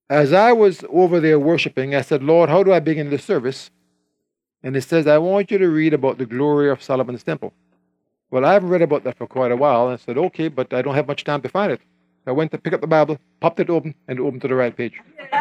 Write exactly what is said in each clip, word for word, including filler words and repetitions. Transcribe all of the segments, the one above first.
As I was over there worshiping, I said, Lord, how do I begin the service? And it says, I want you to read about the glory of Solomon's temple. Well, I haven't read about that for quite a while. And I said, okay, but I don't have much time to find it. I went to pick up the Bible, popped it open, and it opened to the right page.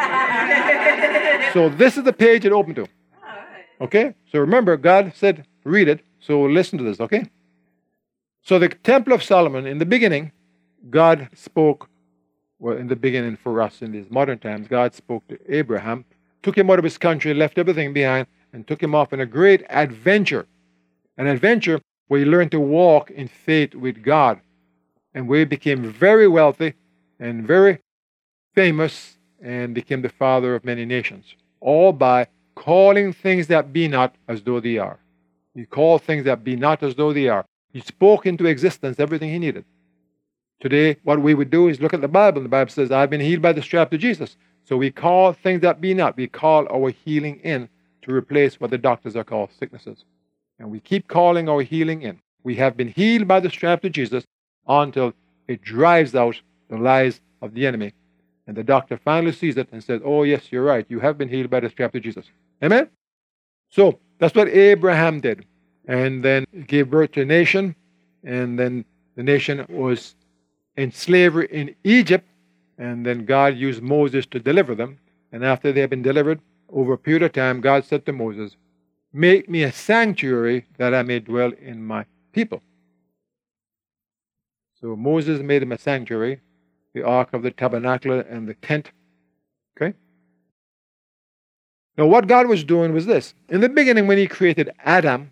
So this is the page it opened to. Okay? So remember, God said, read it. So listen to this, okay? So the Temple of Solomon, in the beginning, God spoke, well, in the beginning for us in these modern times, God spoke to Abraham, took him out of his country, left everything behind, and took him off on a great adventure. An adventure where he learned to walk in faith with God, and where he became very wealthy and very famous and became the father of many nations, all by calling things that be not as though they are. He called things that be not as though they are. He spoke into existence everything he needed. Today, what we would do is look at the Bible. The Bible says, I've been healed by the strap of Jesus. So we call things that be not. We call our healing in to replace what the doctors are called sicknesses. And we keep calling our healing in. We have been healed by the strap of Jesus until it drives out the lies of the enemy. And the doctor finally sees it and says, oh, yes, you're right. You have been healed by the strap of Jesus. Amen? So that's what Abraham did. And then he gave birth to a nation. And then the nation was in slavery in Egypt. And then God used Moses to deliver them. And after they had been delivered, over a period of time, God said to Moses, make me a sanctuary that I may dwell in my people. So Moses made him a sanctuary, the ark of the tabernacle and the tent. Okay? Now what God was doing was this. In the beginning, when he created Adam,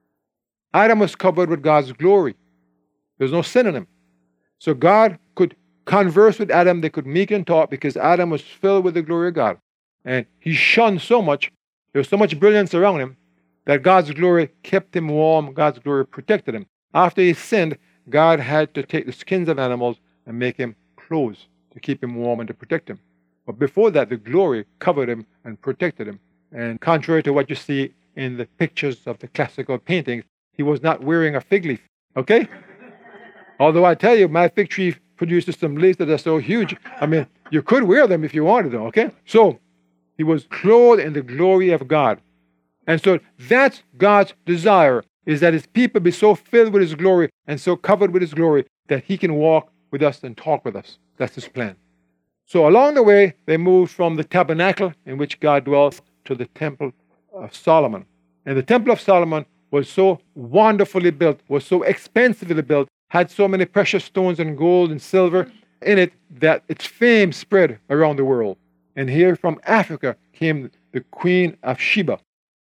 Adam was covered with God's glory. There's no sin in him. So God could converse with Adam. They could meet and talk because Adam was filled with the glory of God. And he shone so much. There was so much brilliance around him that God's glory kept him warm. God's glory protected him. After he sinned, God had to take the skins of animals and make him clothes to keep him warm and to protect him. But before that, the glory covered him and protected him. And contrary to what you see in the pictures of the classical paintings, he was not wearing a fig leaf. Okay? Although I tell you, my fig tree produces some leaves that are so huge. I mean, you could wear them if you wanted to, okay? So, he was clothed in the glory of God. And so that's God's desire, is that his people be so filled with his glory and so covered with his glory that he can walk with us and talk with us. That's his plan. So along the way, they moved from the tabernacle in which God dwells to the temple of Solomon. And the temple of Solomon was so wonderfully built, was so expensively built, had so many precious stones and gold and silver in it that its fame spread around the world. And here from Africa came the Queen of Sheba.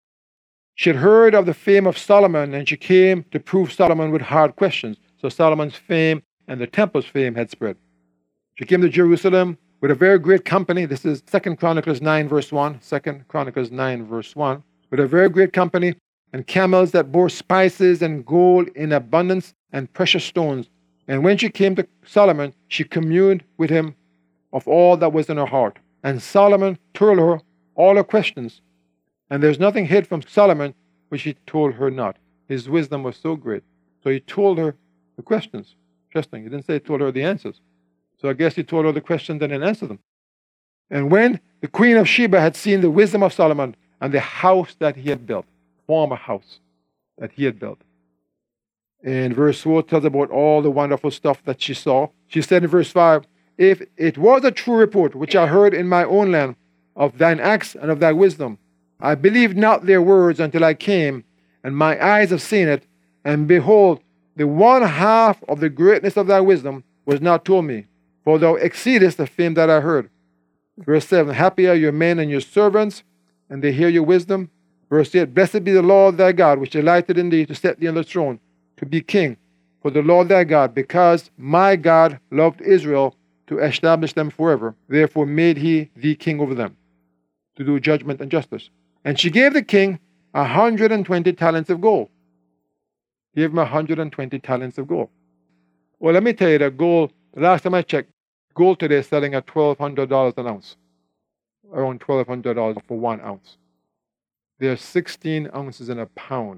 She had heard of the fame of Solomon, and she came to prove Solomon with hard questions. So Solomon's fame and the temple's fame had spread. She came to Jerusalem with a very great company. This is Second Chronicles nine, verse one. Second Chronicles nine, verse one. With a very great company, and camels that bore spices and gold in abundance and precious stones. And when she came to Solomon, she communed with him of all that was in her heart. And Solomon told her all her questions. And there's nothing hid from Solomon which he told her not. His wisdom was so great. So he told her the questions. Interesting. He didn't say he told her the answers. So I guess he told her the questions and then answered them. And when the Queen of Sheba had seen the wisdom of Solomon and the house that he had built, former house that he had built. And verse four tells about all the wonderful stuff that she saw. She said in verse five, if it was a true report which I heard in my own land of thine acts and of thy wisdom, I believed not their words until I came, and my eyes have seen it, and behold, the one half of the greatness of thy wisdom was not told me, for thou exceedest the fame that I heard. Verse seven, happy are your men and your servants, and they hear your wisdom. Verse eight, blessed be the Lord thy God, which delighted in thee to set thee on the throne, to be king for the Lord thy God, because my God loved Israel to establish them forever. Therefore made he thee king over them, to do judgment and justice. And she gave the king a hundred and twenty talents of gold. Gave him a hundred and twenty talents of gold. Well, let me tell you that gold, the last time I checked, gold today is selling at twelve hundred dollars an ounce. Around twelve hundred dollars for one ounce. There's sixteen ounces in a pound.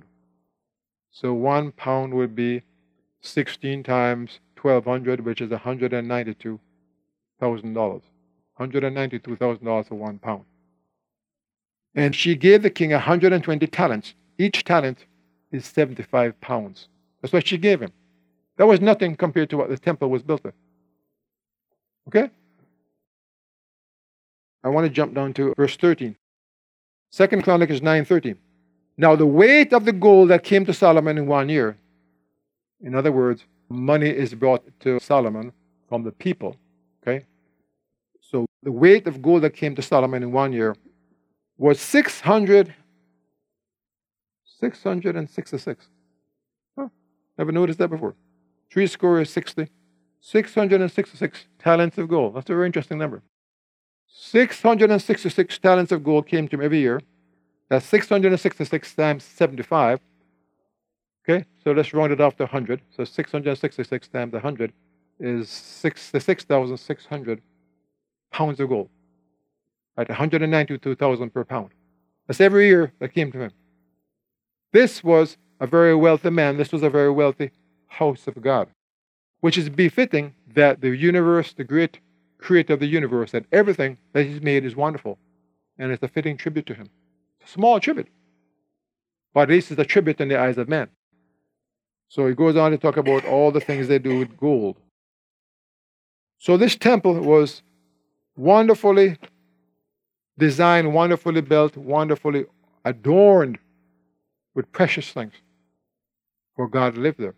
So one pound would be sixteen times twelve hundred, which is one hundred ninety-two thousand dollars. one hundred ninety-two thousand dollars for one pound. And she gave the king one hundred twenty talents. Each talent is seventy-five pounds. That's what she gave him. That was nothing compared to what the temple was built with. Okay? I want to jump down to verse thirteen. Second Chronicles nine thirteen. Now the weight of the gold that came to Solomon in one year, in other words, money is brought to Solomon from the people. Okay? So the weight of gold that came to Solomon in one year was six hundred, six hundred sixty-six. Huh, never noticed that before. Three score is sixty. six hundred sixty-six talents of gold. That's a very interesting number. six hundred sixty-six talents of gold came to him every year. That's six hundred sixty-six times seventy-five. Okay, so let's round it off to one hundred. So six hundred sixty-six times one hundred is sixty-six thousand six hundred pounds of gold. At one hundred ninety-two thousand per pound. That's every year that came to him. This was a very wealthy man. This was a very wealthy house of God, which is befitting that the universe, the great creator of the universe, that everything that he's made is wonderful. And it's a fitting tribute to him. It's a small tribute, but at least it's a tribute in the eyes of man. So he goes on to talk about all the things they do with gold. So this temple was wonderfully designed, wonderfully built, wonderfully adorned with precious things for God to live there.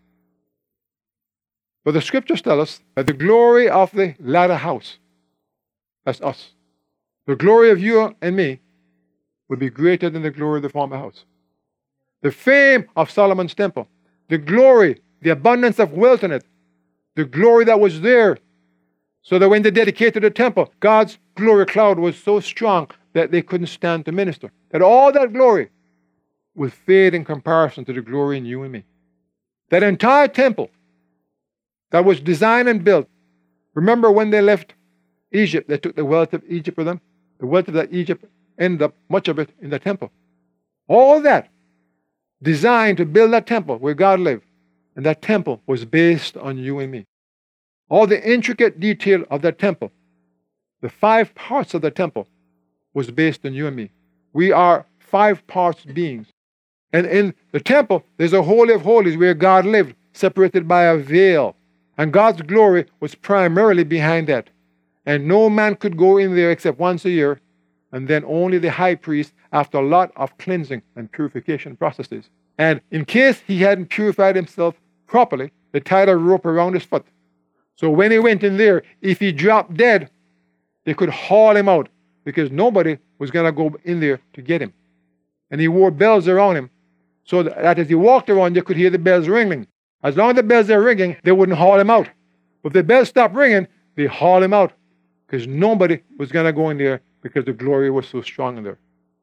But the scriptures tell us that the glory of the latter house, that's us, the glory of you and me, will be greater than the glory of the former house. The fame of Solomon's temple, the glory, the abundance of wealth in it, the glory that was there, so that when they dedicated the temple, God's glory cloud was so strong that they couldn't stand to minister. That all that glory will fade in comparison to the glory in you and me. That entire temple that was designed and built. Remember when they left Egypt, they took the wealth of Egypt with them? The wealth of that Egypt ended up, much of it, in the temple. All that designed to build that temple where God lived. And that temple was based on you and me. All the intricate detail of that temple, the five parts of the temple, was based on you and me. We are five parts beings. And in the temple, there's a holy of holies where God lived, separated by a veil. And God's glory was primarily behind that. And no man could go in there except once a year, and then only the high priest after a lot of cleansing and purification processes. And in case he hadn't purified himself properly, they tied a rope around his foot. So when he went in there, if he dropped dead, they could haul him out because nobody was going to go in there to get him. And he wore bells around him so that as he walked around, they could hear the bells ringing. As long as the bells are ringing, they wouldn't haul him out. But if the bells stopped ringing, they haul him out because nobody was going to go in there because the glory was so strong in there.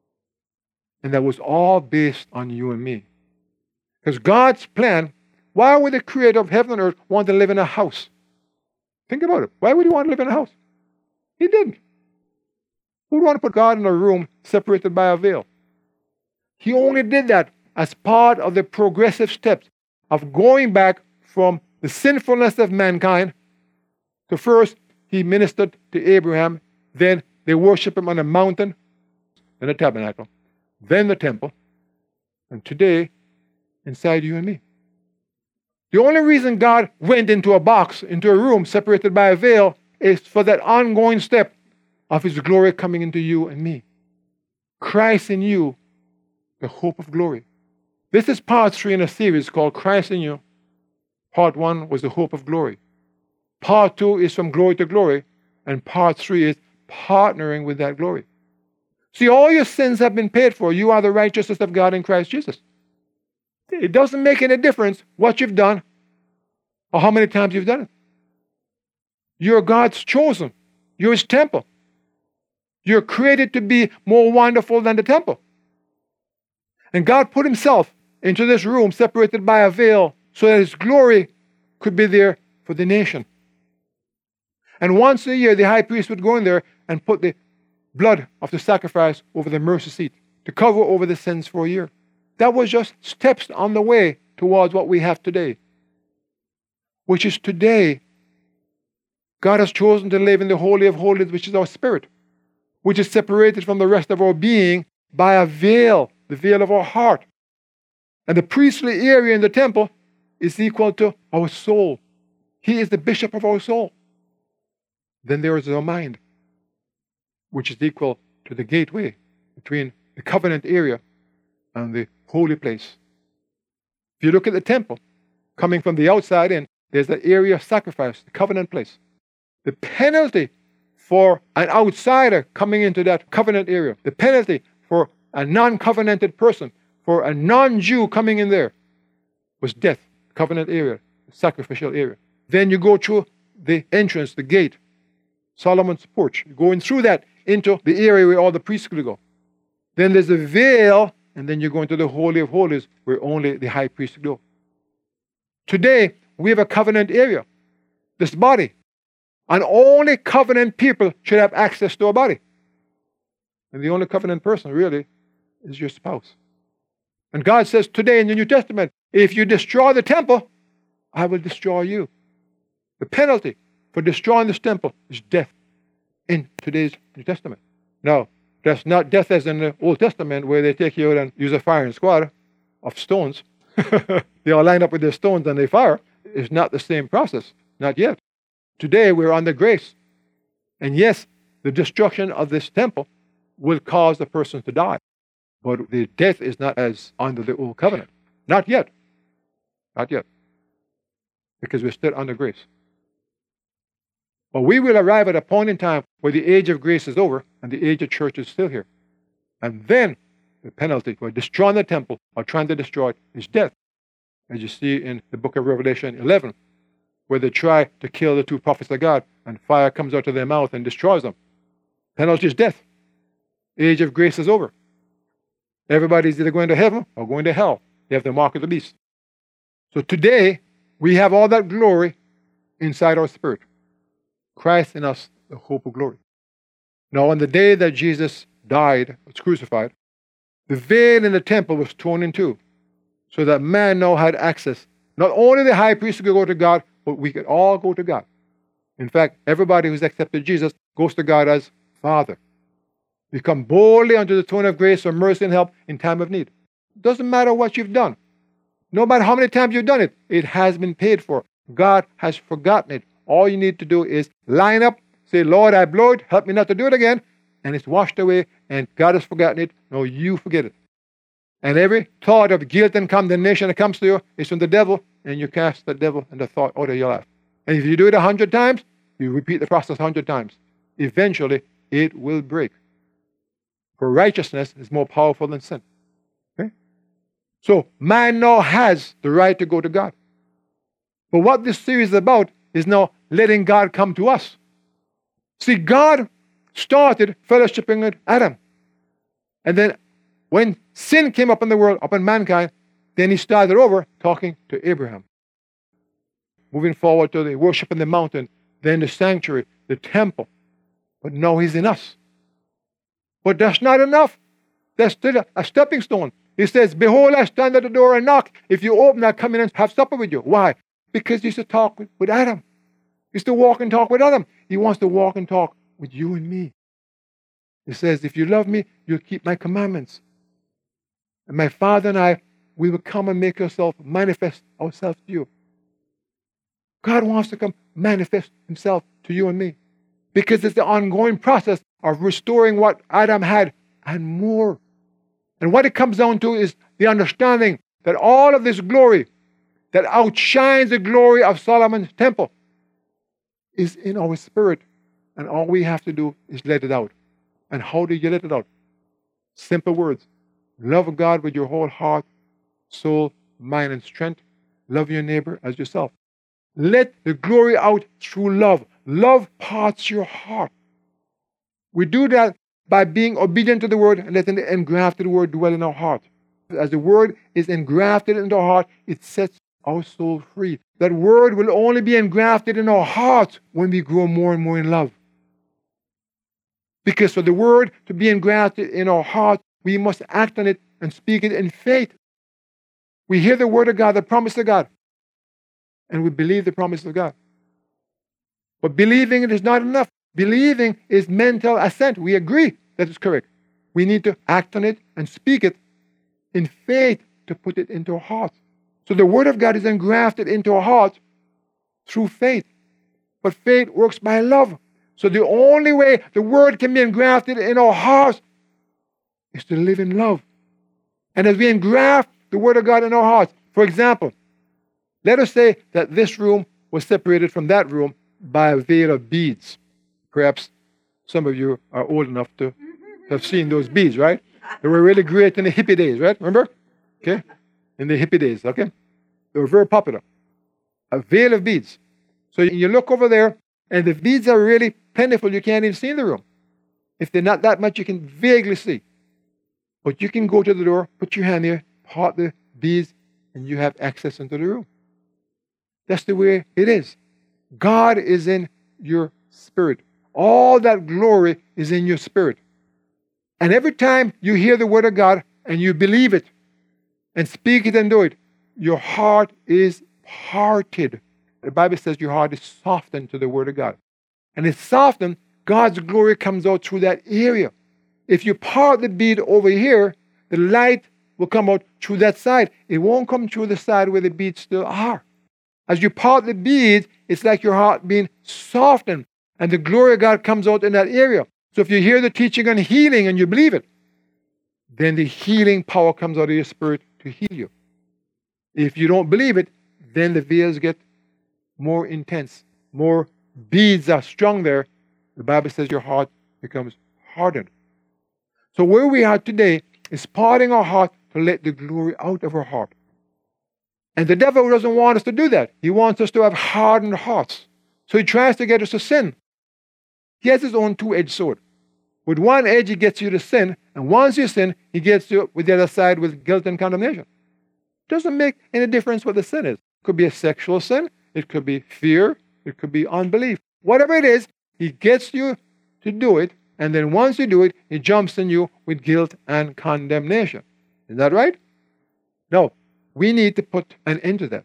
And that was all based on you and me. Because God's plan, why would the creator of heaven and earth want to live in a house? Think about it. Why would he want to live in a house? He didn't. Who would want to put God in a room separated by a veil? He only did that as part of the progressive steps of going back from the sinfulness of mankind to first he ministered to Abraham, then they worship him on a mountain, then the tabernacle, then the temple, and today inside you and me. The only reason God went into a box, into a room separated by a veil, is for that ongoing step of his glory coming into you and me. Christ in you, the hope of glory. This is part three in a series called Christ in You. Part one was the hope of glory. Part two is from glory to glory. And part three is partnering with that glory. See, all your sins have been paid for. You are the righteousness of God in Christ Jesus. It doesn't make any difference what you've done or how many times you've done it. You're God's chosen. You're his temple. You're created to be more wonderful than the temple. And God put himself into this room separated by a veil so that his glory could be there for the nation. And once a year, the high priest would go in there and put the blood of the sacrifice over the mercy seat to cover over the sins for a year. That was just steps on the way towards what we have today, which is today God has chosen to live in the Holy of Holies, which is our spirit, which is separated from the rest of our being by a veil, the veil of our heart. And the priestly area in the temple is equal to our soul. He is the bishop of our soul. Then there is our mind, which is equal to the gateway between the covenant area and the holy place. If you look at the temple, coming from the outside in, there's the area of sacrifice, the covenant place. The penalty for an outsider coming into that covenant area, the penalty for a non-covenanted person, for a non-Jew coming in there, was death, covenant area, sacrificial area. Then you go through the entrance, the gate, Solomon's porch. You're going through that into the area where all the priests could go. Then there's a veil, and then you go into the Holy of Holies where only the high priest could go. Today, we have a covenant area, this body. And only covenant people should have access to a body. And the only covenant person really is your spouse. And God says today in the New Testament, if you destroy the temple, I will destroy you. The penalty for destroying this temple is death in today's New Testament. Now, that's not death as in the Old Testament where they take you out and use a firing squad of stones. They all line up with their stones and they fire. It's not the same process. Not yet. Today we're under grace. And yes, the destruction of this temple will cause the person to die. But the death is not as under the old covenant. Not yet. Not yet. Because we're still under grace. But we will arrive at a point in time where the age of grace is over and the age of church is still here. And then the penalty for destroying the temple or trying to destroy it is death. As you see in the book of Revelation eleven, where they try to kill the two prophets of God and fire comes out of their mouth and destroys them. Penalty is death. Age of grace is over. Everybody's either going to heaven or going to hell. They have the mark of the beast. So today, we have all that glory inside our spirit. Christ in us, the hope of glory. Now, on the day that Jesus died, was crucified, the veil in the temple was torn in two, so that man now had access. Not only the high priest could go to God, but we could all go to God. In fact, everybody who's accepted Jesus goes to God as Father. We come boldly unto the throne of grace for mercy and help in time of need. It doesn't matter what you've done. No matter how many times you've done it, it has been paid for. God has forgotten it. All you need to do is line up, say, Lord, I blew it, help me not to do it again, and it's washed away, and God has forgotten it. No, you forget it. And every thought of guilt and condemnation that comes to you is from the devil, and you cast the devil and the thought out of your life. And if you do it a hundred times, you repeat the process a hundred times. Eventually, it will break. For righteousness is more powerful than sin. Okay? So, man now has the right to go to God. But what this series is about is now letting God come to us. See, God started fellowshipping with Adam. And then when sin came up in the world, upon mankind, then he started over talking to Abraham. Moving forward to the worship in the mountain, then the sanctuary, the temple. But now he's in us. But that's not enough. That's still a, a stepping stone. He says, behold, I stand at the door and knock. If you open, I'll come in and have supper with you. Why? Because he used to talk with, with Adam. He used to walk and talk with Adam. He wants to walk and talk with you and me. He says, if you love me, you'll keep my commandments. And my Father and I, we will come and make ourselves manifest ourselves to you. God wants to come manifest himself to you and me. Because it's the ongoing process of restoring what Adam had and more. And what it comes down to is the understanding that all of this glory that outshines the glory of Solomon's temple is in our spirit. And all we have to do is let it out. And how do you let it out? Simple words. Love God with your whole heart, soul, mind, and strength. Love your neighbor as yourself. Let the glory out through love. Love parts your heart. We do that by being obedient to the word and letting the engrafted word dwell in our heart. As the word is engrafted into our heart, it sets our soul free. That word will only be engrafted in our hearts when we grow more and more in love. Because for the word to be engrafted in our heart, we must act on it and speak it in faith. We hear the word of God, the promise of God, and we believe the promise of God. But believing it is not enough. Believing is mental assent. We agree that is correct. We need to act on it and speak it in faith to put it into our hearts. So the Word of God is engrafted into our hearts through faith. But faith works by love. So the only way the Word can be engrafted in our hearts is to live in love. And as we engraft the Word of God in our hearts, for example, let us say that this room was separated from that room by a veil of beads. Perhaps some of you are old enough to have seen those beads, right? They were really great in the hippie days, right? Remember? Okay? In the hippie days, okay? They were very popular. A veil of beads. So you look over there, and the beads are really plentiful. You can't even see in the room. If they're not that much, you can vaguely see. But you can go to the door, put your hand here, part the beads, and you have access into the room. That's the way it is. God is in your spirit. All that glory is in your spirit. And every time you hear the Word of God and you believe it and speak it and do it, your heart is parted. The Bible says your heart is softened to the Word of God. And it's softened, God's glory comes out through that area. If you part the bead over here, the light will come out through that side. It won't come through the side where the beads still are. As you part the beads, it's like your heart being softened, and the glory of God comes out in that area. So if you hear the teaching on healing and you believe it, then the healing power comes out of your spirit to heal you. If you don't believe it, then the veils get more intense. More beads are strung there. The Bible says your heart becomes hardened. So where we are today is parting our heart to let the glory out of our heart. And the devil doesn't want us to do that. He wants us to have hardened hearts. So he tries to get us to sin. He has his own two-edged sword. With one edge, he gets you to sin. And once you sin, he gets you with the other side with guilt and condemnation. It doesn't make any difference what the sin is. It could be a sexual sin. It could be fear. It could be unbelief. Whatever it is, he gets you to do it. And then once you do it, he jumps on you with guilt and condemnation. Is that right? No. We need to put an end to that.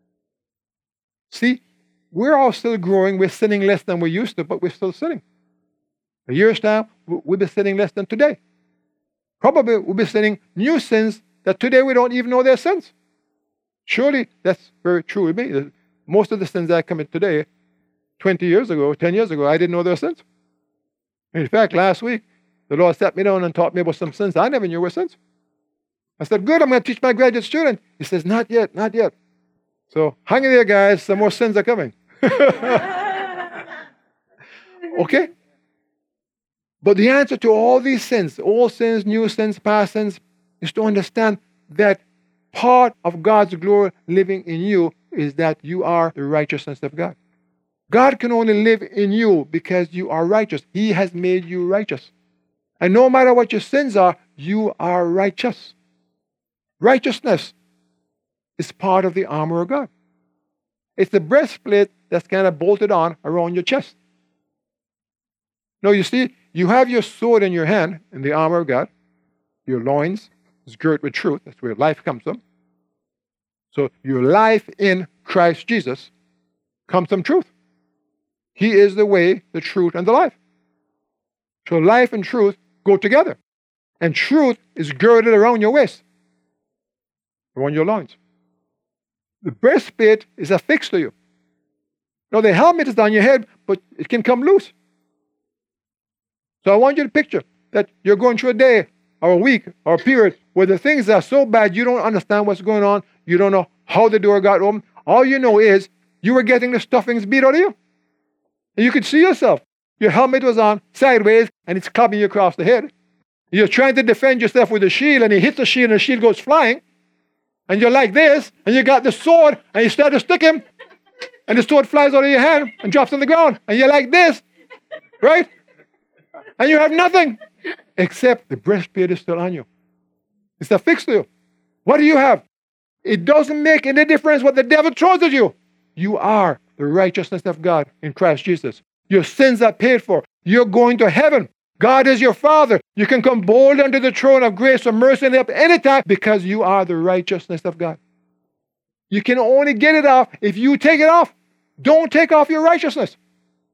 See, we're all still growing. We're sinning less than we used to, but we're still sinning. A year's time, we'll be sinning less than today. Probably we'll be sinning new sins that today we don't even know they're sins. Surely that's very true with me. Most of the sins I commit today, twenty years ago, ten years ago, I didn't know they were sins. In fact, last week, the Lord sat me down and taught me about some sins I never knew were sins. I said, good, I'm going to teach my graduate student. He says, not yet, not yet. So hang in there, guys. Some more sins are coming. Okay? But the answer to all these sins, old sins, new sins, past sins, is to understand that part of God's glory living in you is that you are the righteousness of God. God can only live in you because you are righteous. He has made you righteous. And no matter what your sins are, you are righteous. Righteousness is part of the armor of God. It's the breastplate that's kind of bolted on around your chest. Now, you see, you have your sword in your hand in the armor of God. Your loins is girt with truth. That's where life comes from. So your life in Christ Jesus comes from truth. He is the way, the truth, and the life. So life and truth go together. And truth is girded around your waist, around your loins. The breastplate is affixed to you. Now the helmet is on your head, but it can come loose. So I want you to picture that you're going through a day or a week or a period where the things are so bad you don't understand what's going on. You don't know how the door got open. All you know is you were getting the stuffings beat out of you. And you could see yourself. Your helmet was on sideways and it's clubbing you across the head. You're trying to defend yourself with a shield and you hit the shield and the shield goes flying. And you're like this and you got the sword and you start to stick him and the sword flies out of your hand and drops on the ground. And you're like this, right? And you have nothing except the breastplate is still on you. It's affixed to you. What do you have? It doesn't make any difference what the devil throws at you. You are the righteousness of God in Christ Jesus. Your sins are paid for. You're going to heaven. God is your Father. You can come bold unto the throne of grace or mercy and help anytime because you are the righteousness of God. You can only get it off if you take it off. Don't take off your righteousness.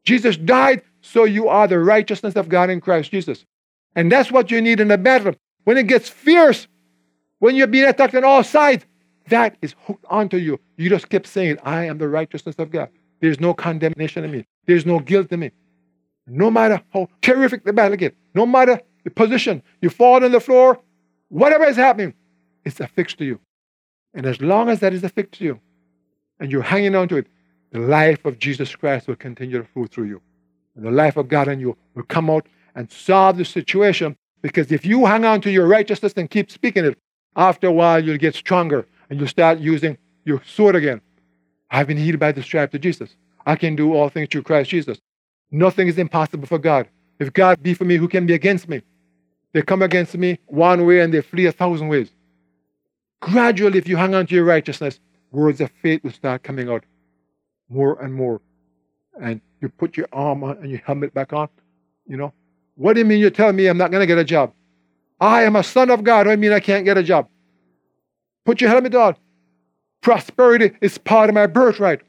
Jesus died, so you are the righteousness of God in Christ Jesus. And that's what you need in the battle. When it gets fierce, when you're being attacked on all sides, that is hooked onto you. You just keep saying, I am the righteousness of God. There's no condemnation in me. There's no guilt in me. No matter how terrific the battle gets, no matter the position, you fall on the floor, whatever is happening, it's affixed to you. And as long as that is affixed to you, and you're hanging on to it, the life of Jesus Christ will continue to flow through you. And the life of God in you will come out and solve the situation. Because if you hang on to your righteousness and keep speaking it, after a while you'll get stronger and you'll start using your sword again. I've been healed by the stripes of Jesus. I can do all things through Christ Jesus. Nothing is impossible for God. If God be for me, who can be against me? They come against me one way and they flee a thousand ways. Gradually, if you hang on to your righteousness, words of faith will start coming out more and more. And you put your arm on and your helmet back on. You know, what do you mean you're telling me I'm not going to get a job? I am a son of God. What do you mean I can't get a job? Put your helmet on. Prosperity is part of my birthright.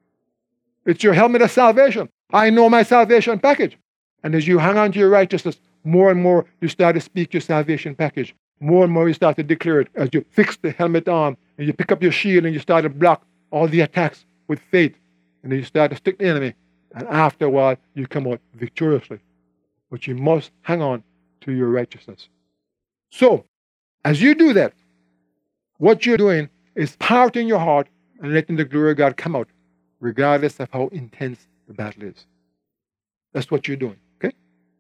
It's your helmet of salvation. I know my salvation package. And as you hang on to your righteousness, more and more you start to speak your salvation package. More and more you start to declare it as you fix the helmet on and you pick up your shield and you start to block all the attacks with faith. And then you start to stick the enemy. And after a while, you come out victoriously. But you must hang on to your righteousness. So, as you do that, what you're doing is parting your heart and letting the glory of God come out, regardless of how intense the battle is. That's what you're doing, okay?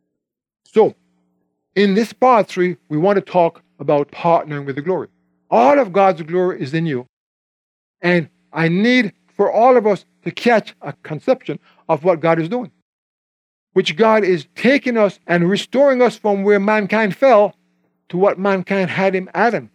So, in this part three, we want to talk about partnering with the glory. All of God's glory is in you. And I need for all of us to catch a conception of what God is doing, which God is taking us and restoring us from where mankind fell to what mankind had in Adam.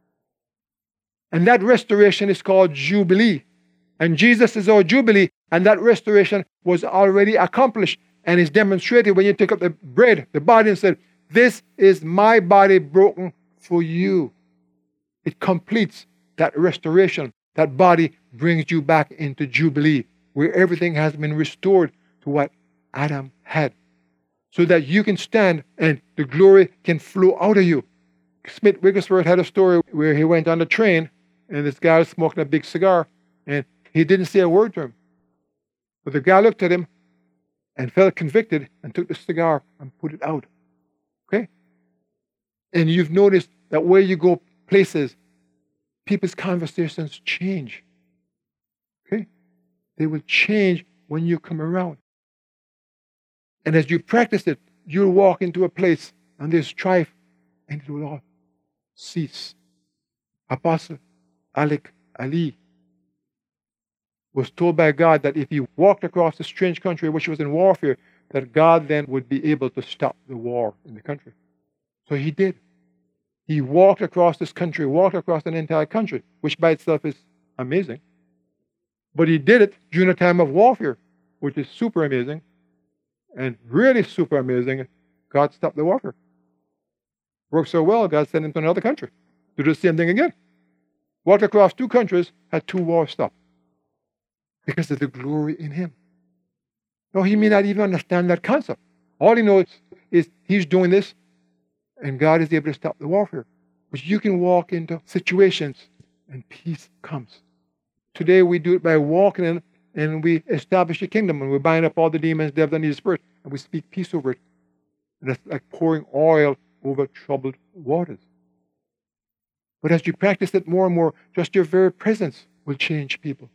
And that restoration is called Jubilee. And Jesus is our Jubilee, and that restoration was already accomplished and is demonstrated when you take up the bread, the body, and said, this is my body broken for you. It completes that restoration. That body brings you back into Jubilee, where everything has been restored to what Adam had, so that you can stand and the glory can flow out of you. Smith Wigglesworth had a story where he went on the train and this guy was smoking a big cigar and he didn't say a word to him. But the guy looked at him and felt convicted and took the cigar and put it out. Okay? And you've noticed that where you go places, people's conversations change. Okay? They will change when you come around. And as you practice it, you'll walk into a place and there's strife and it will all cease. Apostle Alec Ali was told by God that if he walked across a strange country which was in warfare, that God then would be able to stop the war in the country. So he did. He walked across this country, walked across an entire country, which by itself is amazing. But he did it during a time of warfare, which is super amazing. And really super amazing, God stopped the warfare. Worked so well, God sent him to another country to do the same thing again. Walked across two countries, had two wars stopped. Because of the glory in him. No, he may not even understand that concept. All he knows is he's doing this, and God is able to stop the warfare. But you can walk into situations, and peace comes. Today we do it by walking in, and we establish the kingdom, and we bind up all the demons, devils, and evil spirits, and we speak peace over it. And it's like pouring oil over troubled waters. But as you practice it more and more, just your very presence will change people.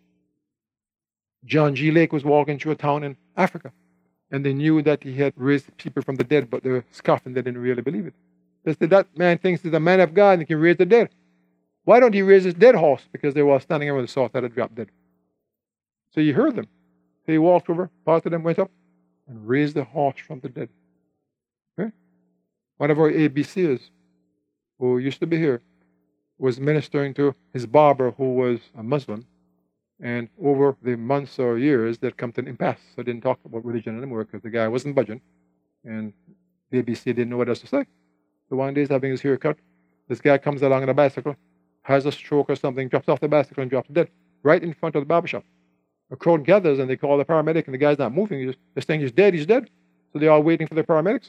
John G. Lake was walking through a town in Africa, and they knew that he had raised people from the dead, but they were scoffing. They didn't really believe it. They said, that man thinks he's a man of God and he can raise the dead. Why don't he raise his dead horse? Because they were standing around the saw that had dropped dead. So he heard them. So he walked over, parted them, went up, and raised the horse from the dead. Okay? One of our A B Cs, who used to be here, was ministering to his barber, who was a Muslim. And over the months or years, they'd come to an impasse. So I didn't talk about religion anymore because the guy wasn't budging. And the A B C didn't know what else to say. So one day he's having his hair cut. This guy comes along on a bicycle, has a stroke or something, drops off the bicycle and drops dead right in front of the barbershop. a crowd gathers and they call the paramedic and the guy's not moving. He's just, they're saying he's dead, he's dead. So they're all waiting for the paramedics.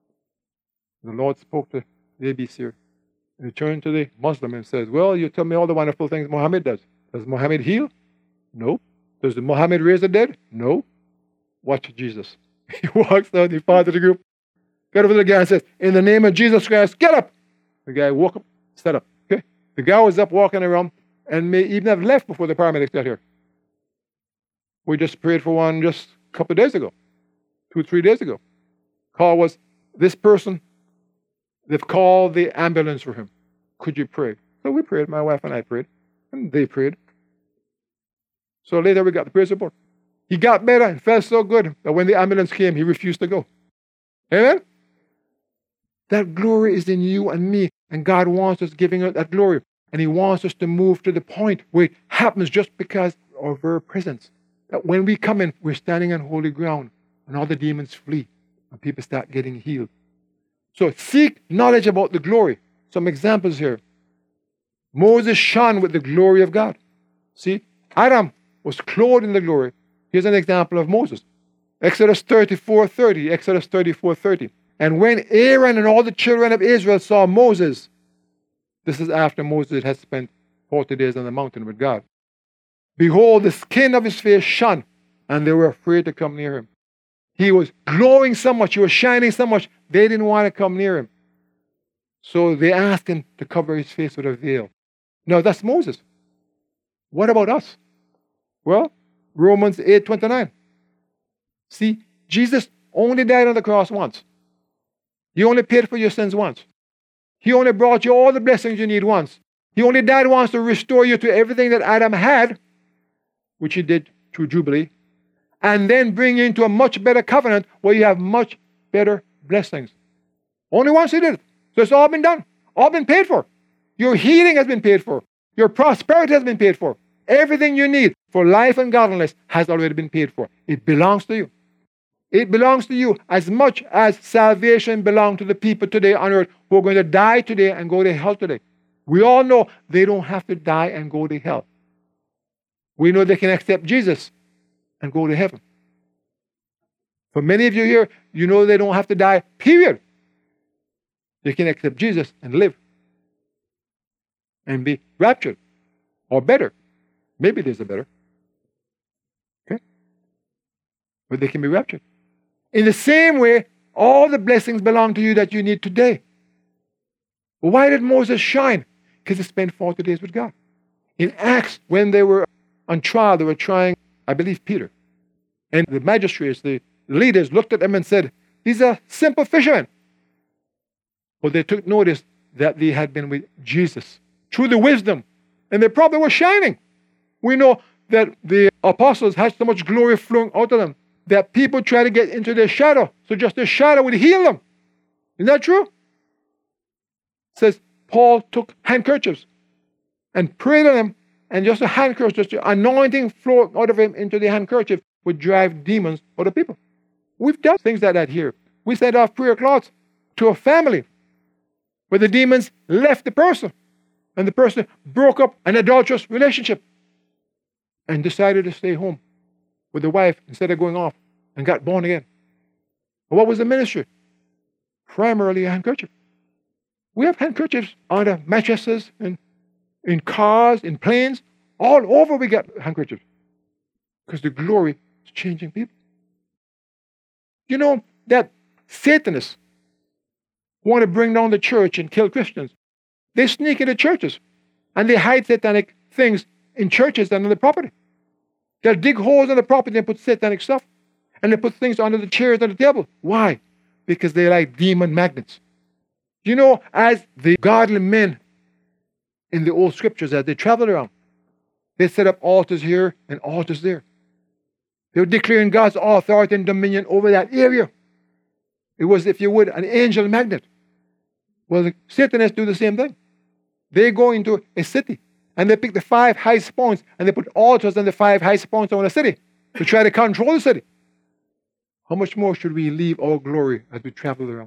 The Lord spoke to the A B C and he turned to the Muslim and says, well, you tell me all the wonderful things Muhammad does. Does Muhammad heal? No. Does Muhammad raise the dead? No. Watch Jesus. He walks down, he finds the group, got over to the guy and says, in the name of Jesus Christ, get up. The guy woke up, sat up. Okay? The guy was up walking around and may even have left before the paramedics got here. We just prayed for one just a couple of days ago, two, three days ago. Call was, this person, they've called the ambulance for him. Could you pray? So we prayed, my wife and I prayed, and they prayed. So later we got the praise report. He got better and felt so good that when the ambulance came, he refused to go. Amen? That glory is in you and me, and God wants us giving us that glory. And he wants us to move to the point where it happens just because of our presence. That when we come in, we're standing on holy ground, and all the demons flee, and people start getting healed. So seek knowledge about the glory. Some examples here. Moses shone with the glory of God. See, Adam was clothed in the glory. Here's an example of Moses. Exodus thirty-four thirty. Exodus thirty-four thirty. And when Aaron and all the children of Israel saw Moses, this is after Moses had spent forty days on the mountain with God. Behold, the skin of his face shone, and they were afraid to come near him. He was glowing so much, he was shining so much, they didn't want to come near him. So they asked him to cover his face with a veil. Now that's Moses. What about us? Well, Romans eight twenty-nine. See, Jesus only died on the cross once. He only paid for your sins once. He only brought you all the blessings you need once. He only died once to restore you to everything that Adam had, which he did through Jubilee, and then bring you into a much better covenant where you have much better blessings. Only once he did it. So it's all been done. All been paid for. Your healing has been paid for. Your prosperity has been paid for. Everything you need for life and godliness has already been paid for. It belongs to you. It belongs to you as much as salvation belongs to the people today on earth who are going to die today and go to hell today. We all know they don't have to die and go to hell. We know they can accept Jesus and go to heaven. For many of you here, you know they don't have to die, period. They can accept Jesus and live and be raptured or better. Maybe there's a better. Okay? But they can be raptured. In the same way, all the blessings belong to you that you need today. Why did Moses shine? Because he spent forty days with God. In Acts, when they were on trial, they were trying, I believe, Peter. And the magistrates, the leaders, looked at them and said, these are simple fishermen. But they took notice that they had been with Jesus through the wisdom. And they probably were shining. We know that the apostles had so much glory flowing out of them that people try to get into their shadow. So just their shadow would heal them. Isn't that true? It says Paul took handkerchiefs and prayed on them, and just a handkerchief, just the anointing flowed out of him into the handkerchief would drive demons out of people. We've done things like that here. We sent off prayer cloths to a family where the demons left the person and the person broke up an adulterous relationship and decided to stay home with the wife instead of going off and got born again. But what was the ministry? Primarily a handkerchief. We have handkerchiefs on the mattresses and in cars, in planes, all over we got handkerchiefs. Because the glory is changing people. You know that Satanists want to bring down the church and kill Christians. They sneak into churches and they hide satanic things in churches and on the property. They'll dig holes in the property and put satanic stuff. And they put things under the chairs and the table. Why? Because they like demon magnets. You know, as the godly men in the old scriptures, as they traveled around, they set up altars here and altars there. They were declaring God's authority and dominion over that area. It was, if you would, an angel magnet. Well, the Satanists do the same thing. They go into a city and they pick the five highest points and they put altars on the five highest points on the city to try to control the city. How much more should we leave our glory as we travel around?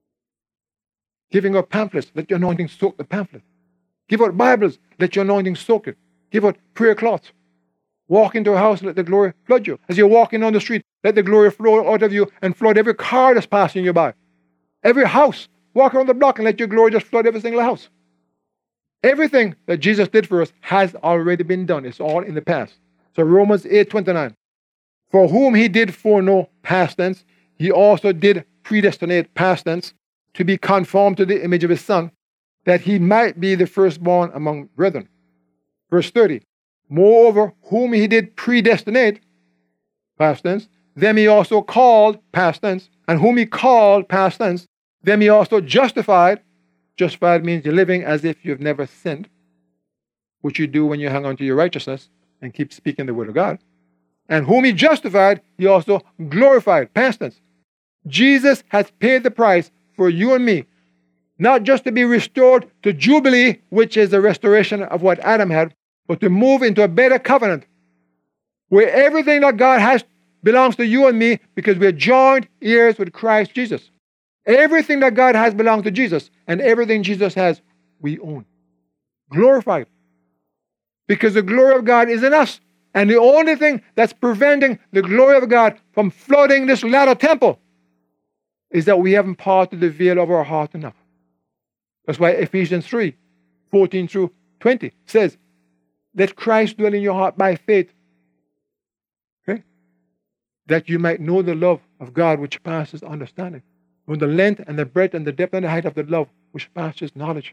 Giving out pamphlets, let your anointing soak the pamphlet. Give out Bibles, let your anointing soak it. Give out prayer cloths. Walk into a house, let the glory flood you. As you're walking on the street, let the glory flow out of you and flood every car that's passing you by. Every house. Walk around the block and let your glory just flood every single house. Everything that Jesus did for us has already been done. It's all in the past. So Romans eight twenty-nine. For whom he did foreknow, past tense, he also did predestinate, past tense, to be conformed to the image of his Son, that he might be the firstborn among brethren. Verse thirty. Moreover, whom he did predestinate, past tense, them he also called, past tense, and whom he called, past tense, them he also justified. Justified means you're living as if you've never sinned, which you do when you hang on to your righteousness and keep speaking the word of God. And whom he justified, he also glorified, past tense. Jesus has paid the price for you and me, not just to be restored to Jubilee, which is the restoration of what Adam had, but to move into a better covenant where everything that God has belongs to you and me because we're joined heirs with Christ Jesus. Everything that God has belongs to Jesus, and everything Jesus has, we own. Glorified. Because the glory of God is in us. And the only thing that's preventing the glory of God from flooding this latter temple is that we haven't parted the veil of our heart enough. That's why Ephesians three, fourteen through twenty says, let Christ dwell in your heart by faith, okay? That you might know the love of God which passes understanding. Know the length and the breadth and the depth and the height of the love which passes knowledge.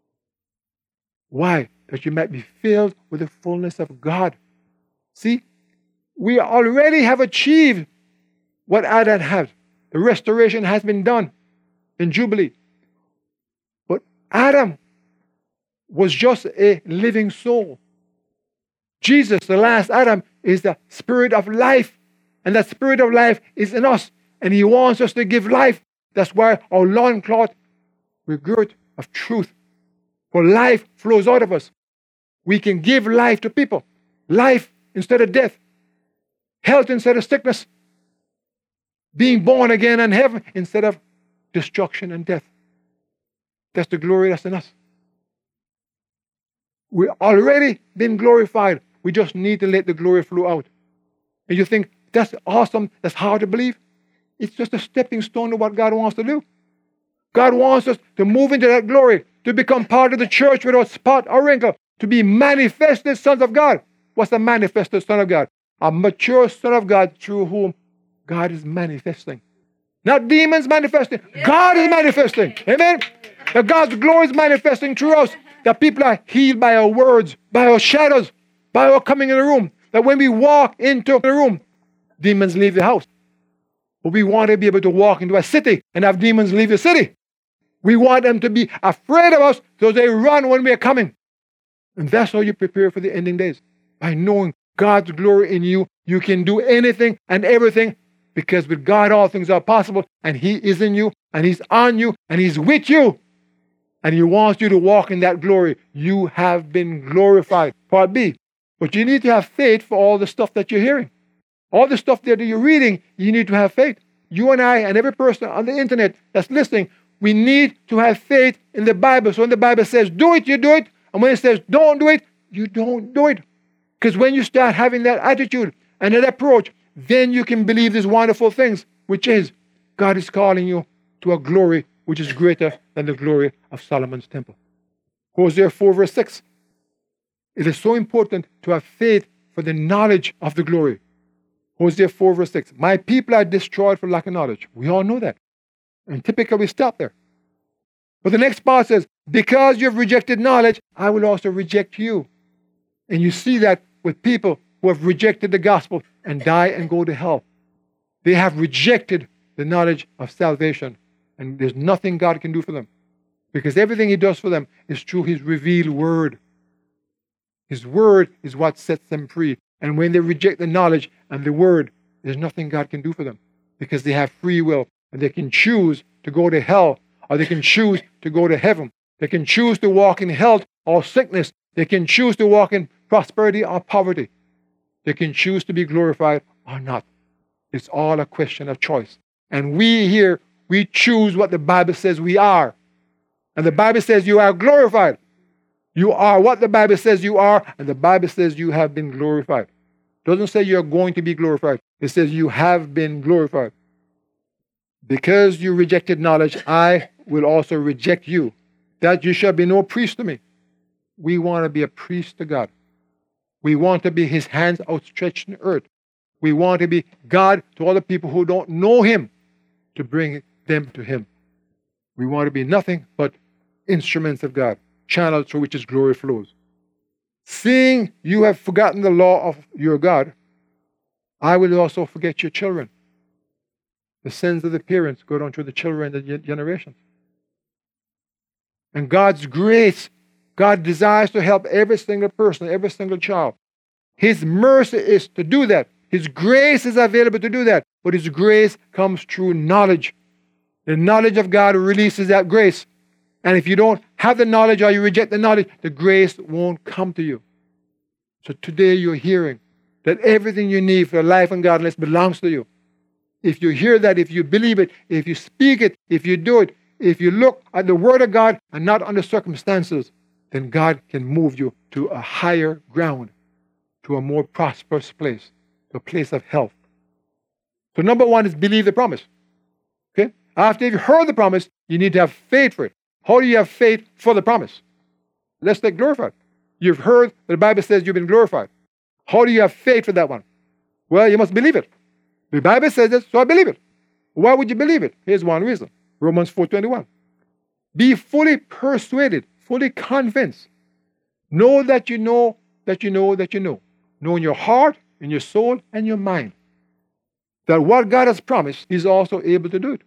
Why? That you might be filled with the fullness of God. See, we already have achieved what Adam had. The restoration has been done in Jubilee. But Adam was just a living soul. Jesus, the last Adam, is the spirit of life. And that spirit of life is in us. And he wants us to give life. That's why our loincloth, we're girt of truth. For life flows out of us. We can give life to people. Life instead of death. Health instead of sickness. Being born again in heaven instead of destruction and death. That's the glory that's in us. We've already been glorified. We just need to let the glory flow out. And you think, that's awesome, that's hard to believe. It's just a stepping stone to what God wants to do. God wants us to move into that glory, to become part of the church without spot or wrinkle, to be manifested sons of God. What's a manifested son of God? A mature son of God through whom God is manifesting. Not demons manifesting. God is manifesting. Amen? That God's glory is manifesting through us. That people are healed by our words, by our shadows, by our coming in the room. That when we walk into the room, demons leave the house. But we want to be able to walk into a city and have demons leave the city. We want them to be afraid of us so they run when we are coming. And that's how you prepare for the ending days. By knowing God's glory in you, you can do anything and everything because with God all things are possible and He is in you and He's on you and He's with you. And He wants you to walk in that glory. You have been glorified. Part B. But you need to have faith for all the stuff that you're hearing. All the stuff that you're reading, you need to have faith. You and I and every person on the internet that's listening, we need to have faith in the Bible. So when the Bible says, do it, you do it. And when it says, don't do it, you don't do it. Because when you start having that attitude and that approach, then you can believe these wonderful things, which is God is calling you to a glory which is greater than the glory of Solomon's temple. Hosea four verse six. It is so important to have faith for the knowledge of the glory. Hosea four verse six. My people are destroyed for lack of knowledge. We all know that. And typically we stop there. But the next part says, because you have rejected knowledge, I will also reject you. And you see that with people who have rejected the gospel and die and go to hell. They have rejected the knowledge of salvation. And there's nothing God can do for them. Because everything He does for them is through His revealed word. His word is what sets them free. And when they reject the knowledge and the word, there's nothing God can do for them. Because they have free will. And they can choose to go to hell. Or they can choose to go to heaven. They can choose to walk in health or sickness. They can choose to walk in prosperity or poverty. They can choose to be glorified or not. It's all a question of choice. And we here, we choose what the Bible says we are. And the Bible says you are glorified. You are what the Bible says you are, and the Bible says you have been glorified. Doesn't say you're going to be glorified. It says you have been glorified. Because you rejected knowledge, I will also reject you, that you shall be no priest to me. We want to be a priest to God. We want to be his hands outstretched in the earth. We want to be God to all the people who don't know him, to bring them to him. We want to be nothing but instruments of God, channels through which his glory flows. Seeing you have forgotten the law of your God, I will also forget your children. The sins of the parents go down through the children and the generations. And God's grace, God desires to help every single person, every single child. His mercy is to do that. His grace is available to do that. But his grace comes through knowledge. The knowledge of God releases that grace. And if you don't have the knowledge or you reject the knowledge, the grace won't come to you. So today you're hearing that everything you need for life and godliness belongs to you. If you hear that, if you believe it, if you speak it, if you do it, if you look at the Word of God and not on the circumstances, then God can move you to a higher ground, to a more prosperous place, to a place of health. So number one is believe the promise. Okay? After you've heard the promise, you need to have faith for it. How do you have faith for the promise? Let's take glorified. You've heard that the Bible says you've been glorified. How do you have faith for that one? Well, you must believe it. The Bible says it, so I believe it. Why would you believe it? Here's one reason. Romans four twenty-one. Be fully persuaded, fully convinced. Know that you know that you know that you know. Know in your heart, in your soul, and your mind that what God has promised, he's also able to do it.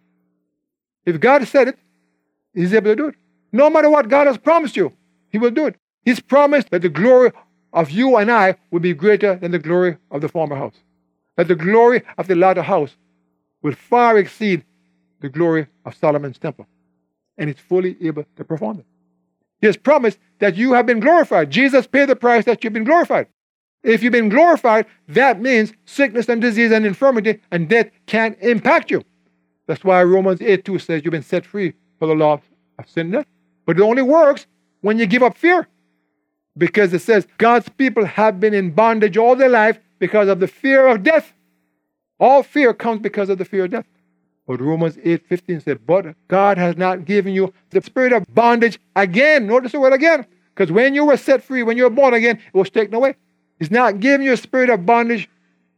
If God said it, he's able to do it. No matter what God has promised you, he will do it. He's promised that the glory of you and I will be greater than the glory of the former house. That the glory of the latter house will far exceed the glory of Solomon's temple. And it's fully able to perform it. He has promised that you have been glorified. Jesus paid the price that you've been glorified. If you've been glorified, that means sickness and disease and infirmity and death can't impact you. That's why Romans eight two says you've been set free for the law of sin and death. But it only works when you give up fear. Because it says God's people have been in bondage all their life because of the fear of death. All fear comes because of the fear of death. But Romans eight fifteen said, but God has not given you the spirit of bondage again. Notice the word again. Because when you were set free, when you were born again, it was taken away. He's not giving you a spirit of bondage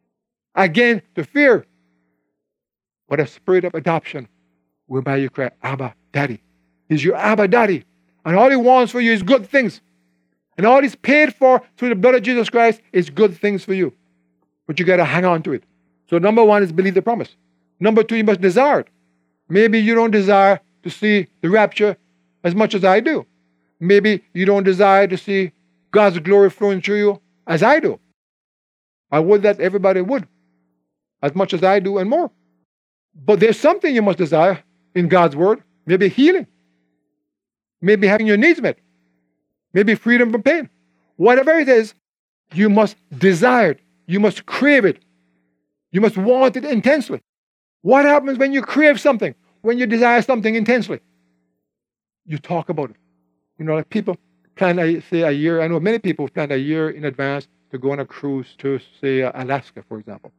again to fear, but a spirit of adoption whereby you cry, Abba, Daddy. He's your Abba, Daddy. And all he wants for you is good things. And all he's paid for through the blood of Jesus Christ is good things for you. But you got to hang on to it. So number one is believe the promise. Number two, you must desire it. Maybe you don't desire to see the rapture as much as I do. Maybe you don't desire to see God's glory flowing through you as I do. I would that everybody would, as much as I do and more. But there's something you must desire in God's word. Maybe healing. Maybe having your needs met. Maybe freedom from pain. Whatever it is, you must desire it. You must crave it. You must want it intensely. What happens when you crave something? When you desire something intensely? You talk about it. You know, like people plan, a, say, a year. I know many people plan a year in advance to go on a cruise to, say, uh, Alaska, for example.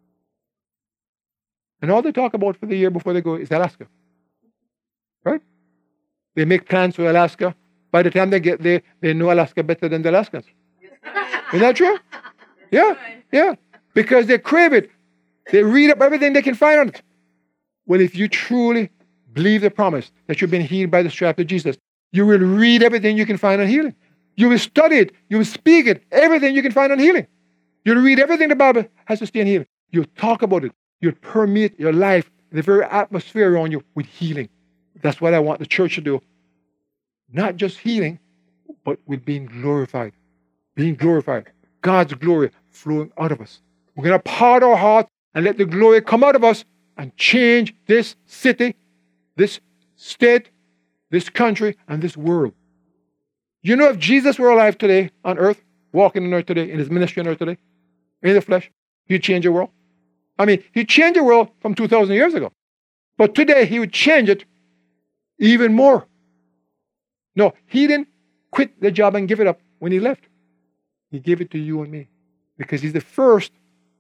And all they talk about for the year before they go is Alaska. Right? They make plans for Alaska. By the time they get there, they know Alaska better than the Alaskans. Isn't that true? Yeah, yeah. Because they crave it. They read up everything they can find on it. Well, if you truly believe the promise that you've been healed by the stripes of Jesus, you will read everything you can find on healing. You will study it. You will speak it. Everything you can find on healing. You'll read everything the Bible has to say on healing. You'll talk about it. You'll permeate your life, the very atmosphere around you with healing. That's what I want the church to do. Not just healing, but with being glorified. Being glorified. God's glory flowing out of us. We're going to part our hearts and let the glory come out of us and change this city, this state, this country, and this world. You know, if Jesus were alive today on earth, walking on earth today, in his ministry on earth today, in the flesh, he'd change the world. I mean, he'd change the world from two thousand years ago. But today, he would change it even more. No, he didn't quit the job and give it up when he left. He gave it to you and me because he's the first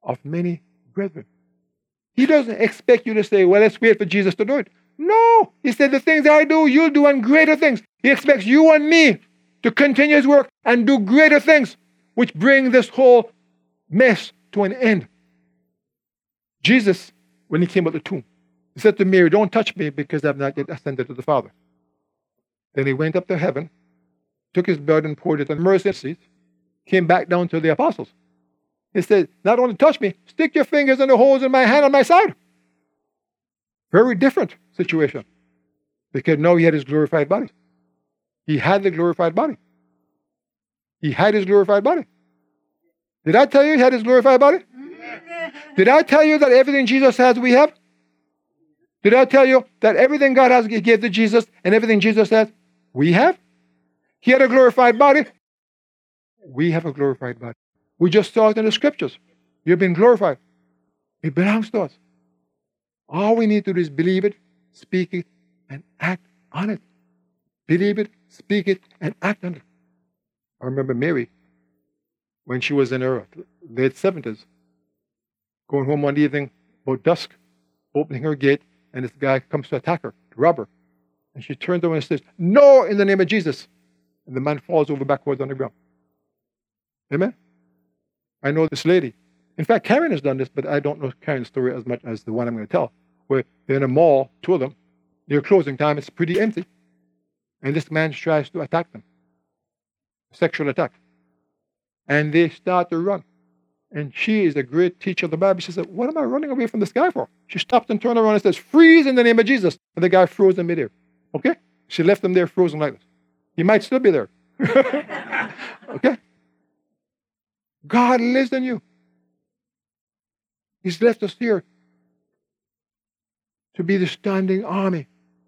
of many brethren. He doesn't expect you to say, well, let's wait for Jesus to do it. No. He said, the things I do, you'll do, and greater things. He expects you and me to continue his work and do greater things, which bring this whole mess to an end. Jesus, when he came out of the tomb, he said to Mary, don't touch me because I've not yet ascended to the Father. Then he went up to heaven, took his blood and poured it on the mercy seat, came back down to the apostles. He said, not only touch me, stick your fingers in the holes in my hand on my side. Very different situation. Because now he had his glorified body. He had the glorified body. He had his glorified body. Did I tell you he had his glorified body? Did I tell you that everything Jesus has, we have? Did I tell you that everything God has gave to Jesus and everything Jesus has, we have? He had a glorified body. We have a glorified body. We just saw it in the scriptures. You've been glorified. It belongs to us. All we need to do is believe it, speak it, and act on it. Believe it, speak it, and act on it. I remember Mary, when she was in her late seventies, going home one evening about dusk, opening her gate, and this guy comes to attack her, to rob her. And she turns around and says, no, in the name of Jesus. And the man falls over backwards on the ground. Amen? I know this lady. In fact, Karen has done this, but I don't know Karen's story as much as the one I'm going to tell. Where they're in a mall, two of them, near closing time, it's pretty empty. And this man tries to attack them. Sexual attack. And they start to run. And she is a great teacher of the Bible. She said, what am I running away from this guy for? She stopped and turned around and says, freeze in the name of Jesus. And the guy froze in midair. Okay? She left him there frozen like this. He might still be there. Okay? God lives in you. He's left us here to be the standing army,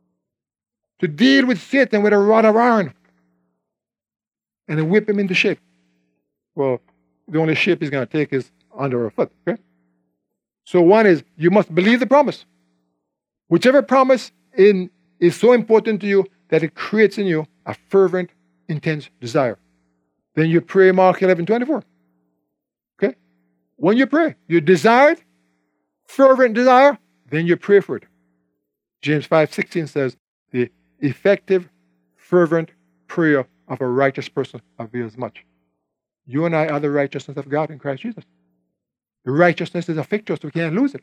to deal with Satan with a rod of iron and to whip him into shape. Well, the only shape he's going to take is under our foot. Okay? So one is, you must believe the promise. Whichever promise in, is so important to you that it creates in you a fervent, intense desire. Then you pray Mark eleven twenty-four. Okay? When you pray, you desire, fervent desire, then you pray for it. James five sixteen says, the effective, fervent prayer of a righteous person avails much. You and I are the righteousness of God in Christ Jesus. The righteousness is affected us, so we can't lose it.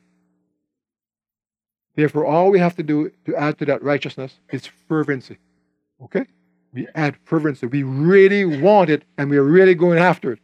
Therefore, all we have to do to add to that righteousness is fervency. Okay? We add fervency. We really want it, and we're really going after it.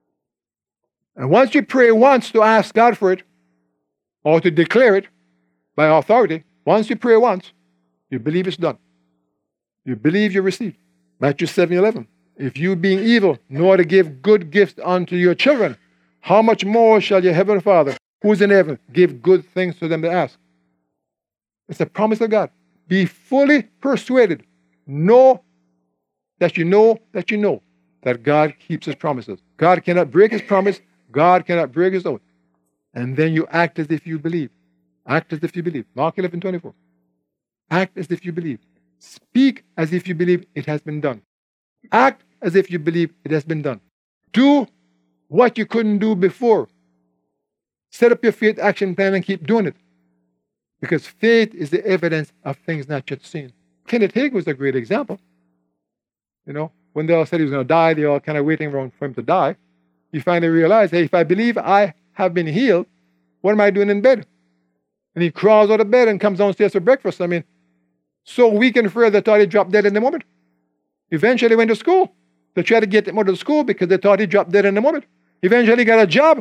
And once you pray once to ask God for it, or to declare it by authority, once you pray once, you believe it's done. You believe you received. Matthew seven eleven. If you being evil know how to give good gifts unto your children, how much more shall your heavenly Father, who is in heaven, give good things to them that ask? It's a promise of God. Be fully persuaded. Know that you know that you know that God keeps his promises. God cannot break his promise. God cannot break his oath. And then you act as if you believe. Act as if you believe. Mark eleven twenty-four. Act as if you believe. Speak as if you believe it has been done. Act as if you believe it has been done. Do what you couldn't do before. Set up your faith action plan and keep doing it. Because faith is the evidence of things not yet seen. Kenneth Hagin was a great example. You know, when they all said he was going to die, they all kind of waiting around for him to die. He finally realized, hey, if I believe I have been healed, what am I doing in bed? And he crawls out of bed and comes downstairs for breakfast. I mean, so weak and frail they thought he dropped dead in the moment. Eventually went to school. They tried to get him out of school because they thought he dropped dead in the moment. Eventually got a job.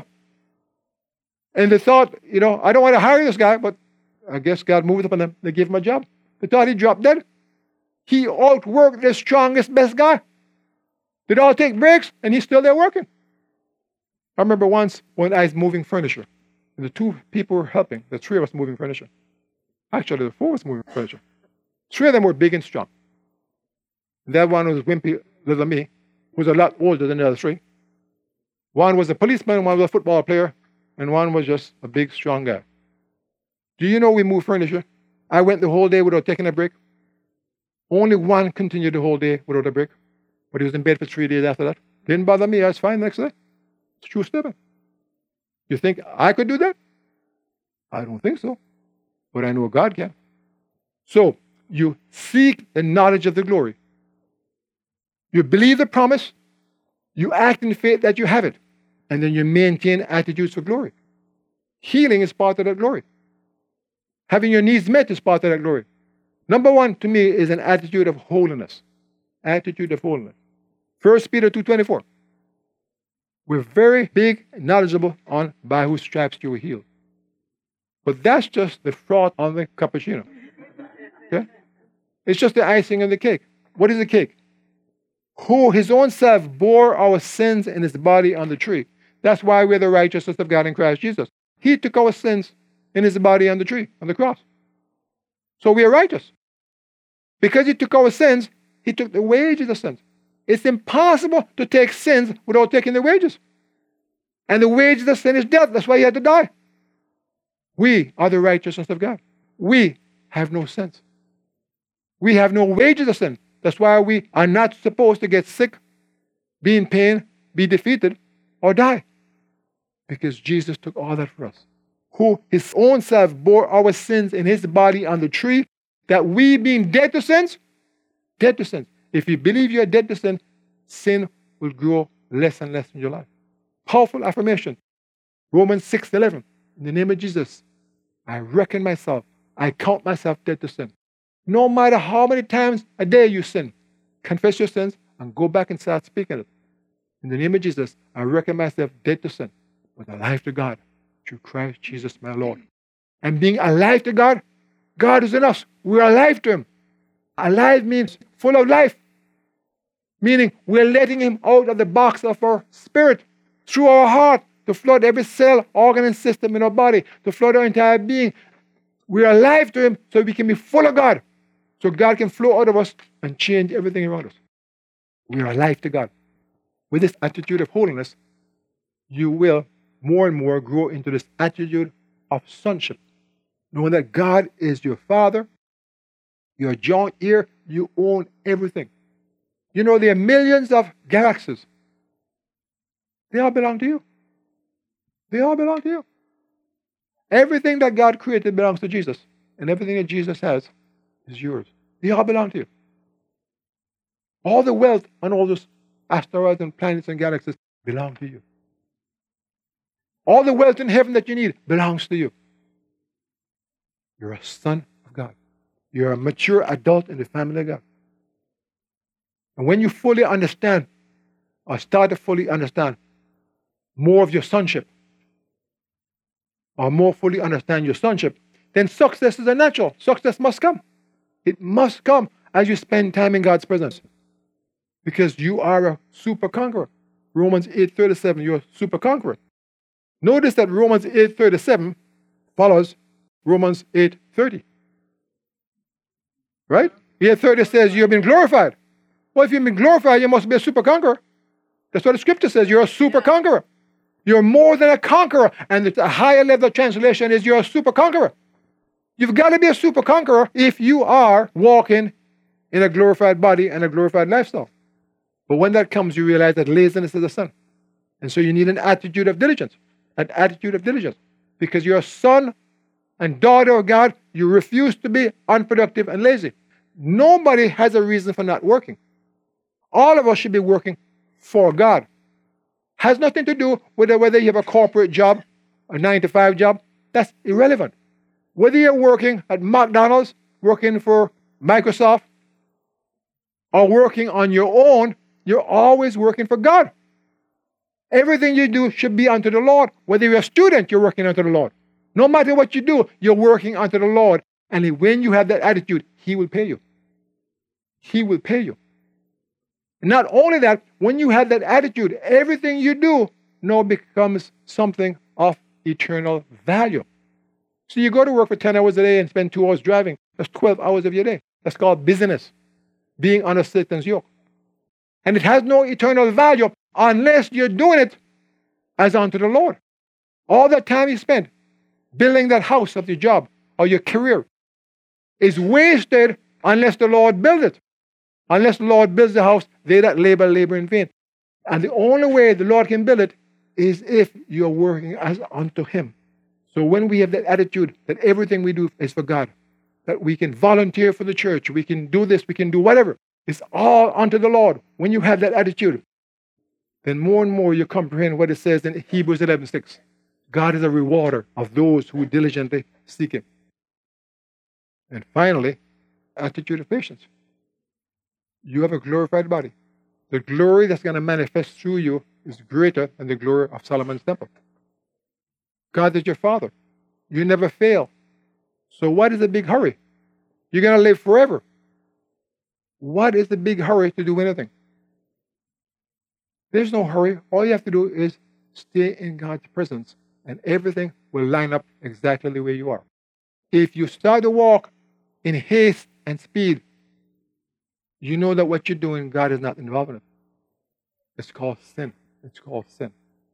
And they thought, you know, I don't want to hire this guy, but I guess God moved upon them. They gave him a job. They thought he dropped dead. He outworked the strongest, best guy. They'd all take breaks, and he's still there working. I remember once when I was moving furniture, and the two people were helping, the three of us moving furniture. Actually, the four of us moving furniture. Three of them were big and strong. And that one was wimpy, little me, who was a lot older than the other three. One was a policeman, one was a football player, and one was just a big, strong guy. Do you know we moved furniture? I went the whole day without taking a break. Only one continued the whole day without a break. But he was in bed for three days after that. Didn't bother me. I was fine the next day. It's true statement. You think I could do that? I don't think so. But I know God can. So you seek the knowledge of the glory. You believe the promise. You act in faith that you have it. And then you maintain attitudes for glory. Healing is part of that glory. Having your needs met is part of that glory. Number one to me is an attitude of holiness. Attitude of holiness. First Peter two twenty-four. We're very big and knowledgeable on by whose stripes you were healed. But that's just the froth on the cappuccino. Okay? It's just the icing on the cake. What is the cake? Who his own self bore our sins in his body on the tree. That's why we're the righteousness of God in Christ Jesus. He took our sins in his body on the tree, on the cross. So we are righteous. Because he took our sins, he took the wages of sins. It's impossible to take sins without taking the wages. And the wages of sin is death. That's why he had to die. We are the righteousness of God. We have no sins. We have no wages of sin. That's why we are not supposed to get sick, be in pain, be defeated, or die. Because Jesus took all that for us. Who his own self bore our sins in his body on the tree, that we being dead to sins, dead to sins. If you believe you are dead to sin, sin will grow less and less in your life. Powerful affirmation. Romans six eleven. In the name of Jesus, I reckon myself, I count myself dead to sin. No matter how many times a day you sin, confess your sins and go back and start speaking it. In the name of Jesus, I reckon myself dead to sin, but alive to God through Christ Jesus my Lord. And being alive to God, God is in us. We're alive to him. Alive means full of life. Meaning we're letting him out of the box of our spirit through our heart to flood every cell, organ, and system in our body, to flood our entire being. We're alive to him so we can be full of God. So God can flow out of us and change everything around us. We are alive to God. With this attitude of holiness, you will more and more grow into this attitude of sonship. Knowing that God is your Father, your joint heir, you own everything. You know, there are millions of galaxies. They all belong to you. They all belong to you. Everything that God created belongs to Jesus. And everything that Jesus has is yours. They all belong to you. All the wealth on all those asteroids and planets and galaxies belong to you. All the wealth in heaven that you need belongs to you. You're a son of God. You're a mature adult in the family of God. And when you fully understand, or start to fully understand more of your sonship, or more fully understand your sonship, then success is a natural. Success must come. It must come as you spend time in God's presence. Because you are a super conqueror. Romans eight thirty-seven, you're a super conqueror. Notice that Romans eight thirty-seven follows Romans eight thirty. Right? eight thirty says you've been glorified. Well, if you've been glorified, you must be a super conqueror. That's what the scripture says. You're a super conqueror. You're more than a conqueror. And the higher level of translation is you're a super conqueror. You've got to be a super conqueror if you are walking in a glorified body and a glorified lifestyle. But when that comes, you realize that laziness is a sin. And so you need an attitude of diligence. An attitude of diligence. Because you're a son and daughter of God, you refuse to be unproductive and lazy. Nobody has a reason for not working. All of us should be working for God. Has nothing to do with whether you have a corporate job, a nine to five job. That's irrelevant. Whether you're working at McDonald's, working for Microsoft, or working on your own, you're always working for God. Everything you do should be unto the Lord. Whether you're a student, you're working unto the Lord. No matter what you do, you're working unto the Lord. And when you have that attitude, He will pay you. He will pay you. And not only that, when you have that attitude, everything you do now becomes something of eternal value. So you go to work for ten hours a day and spend two hours driving. That's twelve hours of your day. That's called business. Being under Satan's yoke. And it has no eternal value unless you're doing it as unto the Lord. All that time you spend building that house of your job or your career is wasted unless the Lord builds it. Unless the Lord builds the house, they that labor, labor in vain. And the only way the Lord can build it is if you're working as unto Him. So when we have that attitude that everything we do is for God, that we can volunteer for the church, we can do this, we can do whatever, it's all unto the Lord. When you have that attitude, then more and more you comprehend what it says in Hebrews eleven six. God is a rewarder of those who diligently seek Him. And finally, attitude of patience. You have a glorified body. The glory that's going to manifest through you is greater than the glory of Solomon's temple. God is your Father. You never fail. So what is the big hurry? You're going to live forever. What is the big hurry to do anything? There's no hurry. All you have to do is stay in God's presence, and everything will line up exactly the way you are. If you start to walk in haste and speed, you know that what you're doing, God is not involved in it. It's called sin. It's called sin.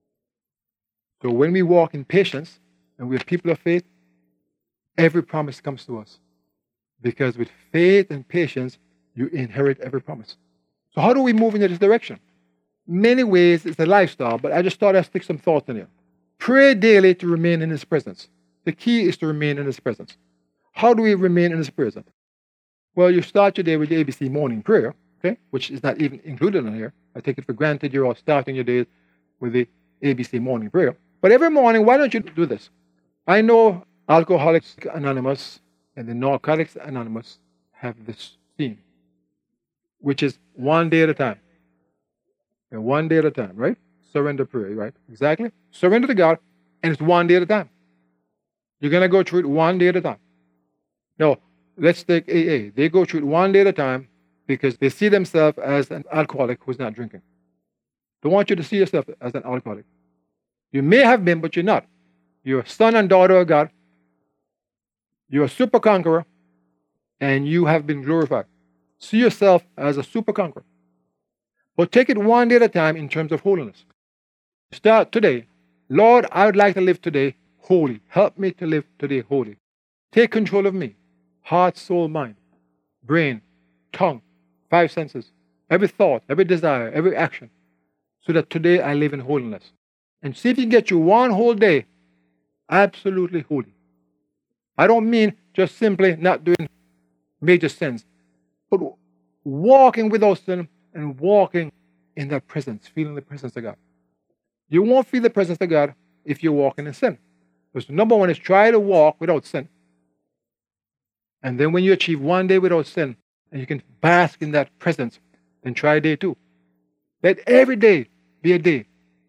So when we walk in patience and we're people of faith, every promise comes to us. Because with faith and patience, you inherit every promise. So how do we move in this direction? Many ways it's a lifestyle, but I just thought I'd stick some thoughts in here. Pray daily to remain in His presence. The key is to remain in His presence. How do we remain in His presence? Well, you start your day with the A B C morning prayer, okay, which is not even included in here. I take it for granted you're all starting your day with the A B C morning prayer. But every morning, why don't you do this? I know Alcoholics Anonymous and the Narcotics Anonymous have this theme, which is one day at a time. And one day at a time, right? Surrender prayer, right? Exactly. Surrender to God, and it's one day at a time. You're going to go through it one day at a time. Now, let's take A A. They go through it one day at a time because they see themselves as an alcoholic who's not drinking. Don't want you to see yourself as an alcoholic. You may have been, but you're not. You're a son and daughter of God. You're a super conqueror, and you have been glorified. See yourself as a super conqueror. But take it one day at a time in terms of holiness. Start today. Lord, I would like to live today holy. Help me to live today holy. Take control of me. Heart, soul, mind, brain, tongue, five senses, every thought, every desire, every action, so that today I live in holiness. And see if you can get you one whole day absolutely holy. I don't mean just simply not doing major sins, but walking without sin and walking in that presence, feeling the presence of God. You won't feel the presence of God if you're walking in sin. Because number one is try to walk without sin. And then when you achieve one day without sin, and you can bask in that presence, then try day two. Let every day be a day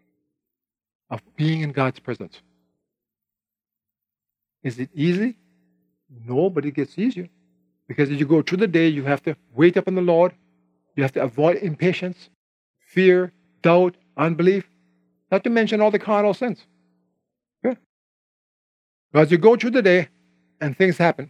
of being in God's presence. Is it easy? No, but it gets easier. Because as you go through the day, you have to wait upon the Lord. You have to avoid impatience, fear, doubt, unbelief. Not to mention all the carnal sins. Okay? But as you go through the day and things happen,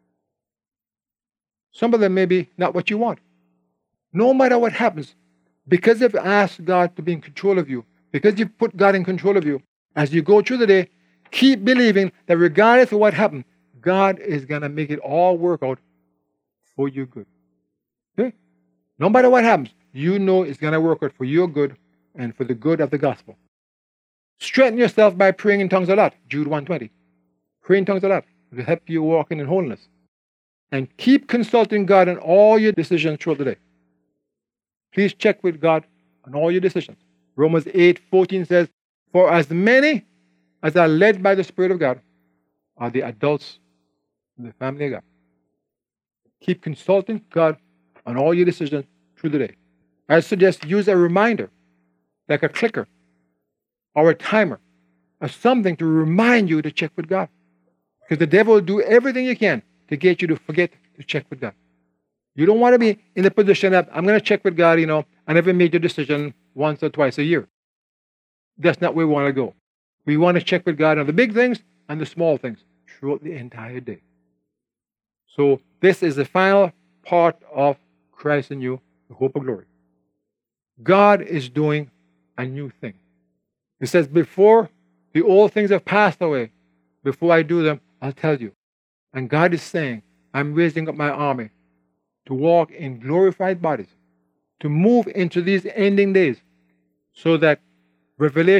some of them may be not what you want. No matter what happens, because you've asked God to be in control of you, because you've put God in control of you, as you go through the day, keep believing that regardless of what happened, God is going to make it all work out for your good. Okay? No matter what happens, you know it's going to work out for your good and for the good of the gospel. Strengthen yourself by praying in tongues a lot. Jude one twenty. Pray in tongues a lot. It will help you walk in holiness. And keep consulting God on all your decisions throughout the day. Please check with God on all your decisions. Romans eight fourteen says, for as many as are led by the Spirit of God are the adults in the family of God. Keep consulting God on all your decisions through the day. I suggest use a reminder, like a clicker or a timer, or something to remind you to check with God. Because the devil will do everything he can to get you to forget to check with God. You don't want to be in the position that I'm going to check with God, you know, I never made a decision once or twice a year. That's not where we want to go. We want to check with God on the big things and the small things throughout the entire day. So this is the final part of Christ in you, the hope of glory. God is doing a new thing. He says, before the old things have passed away, before I do them, I'll tell you. And God is saying, I'm raising up my army to walk in glorified bodies, to move into these ending days, so that revelation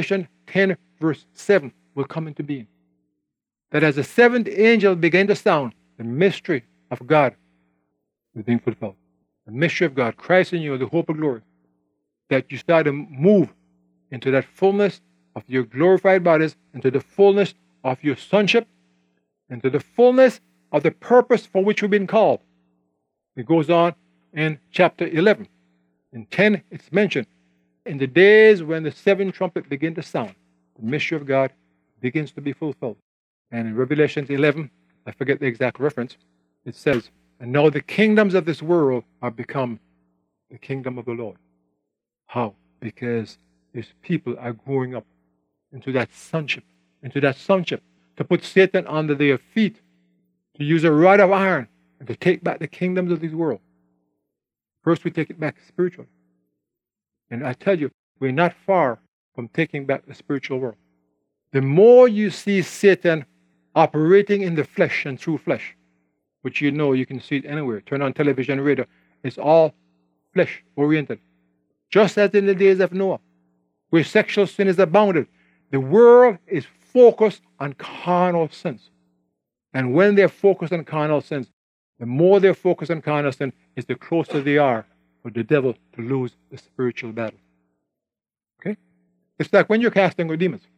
ten, verse seven, will come into being. That as the seventh angel began to sound, the mystery of God is being fulfilled. The mystery of God, Christ in you, the hope of glory. That you start to move into that fullness of your glorified bodies, into the fullness of your sonship, into the fullness of the purpose for which we've been called. It goes on in chapter eleven. In ten, it's mentioned, in the days when the seventh trumpet begin to sound, the mystery of God begins to be fulfilled. And in Revelation eleven, I forget the exact reference, it says, and now the kingdoms of this world are become the kingdom of the Lord. How? Because his people are growing up into that sonship, into that sonship, to put Satan under their feet, to use a rod of iron, and to take back the kingdoms of this world. First, we take it back spiritually. And I tell you, we're not far from taking back the spiritual world. The more you see Satan operating in the flesh and through flesh, which you know you can see it anywhere, turn on television, radio, it's all flesh-oriented. Just as in the days of Noah, where sexual sin is abounded, the world is focused on carnal sins. And when they're focused on carnal sins, the more they're focused on carnal sin, is the closer they are for the devil to lose the spiritual battle. Okay? It's like when you're casting with demons.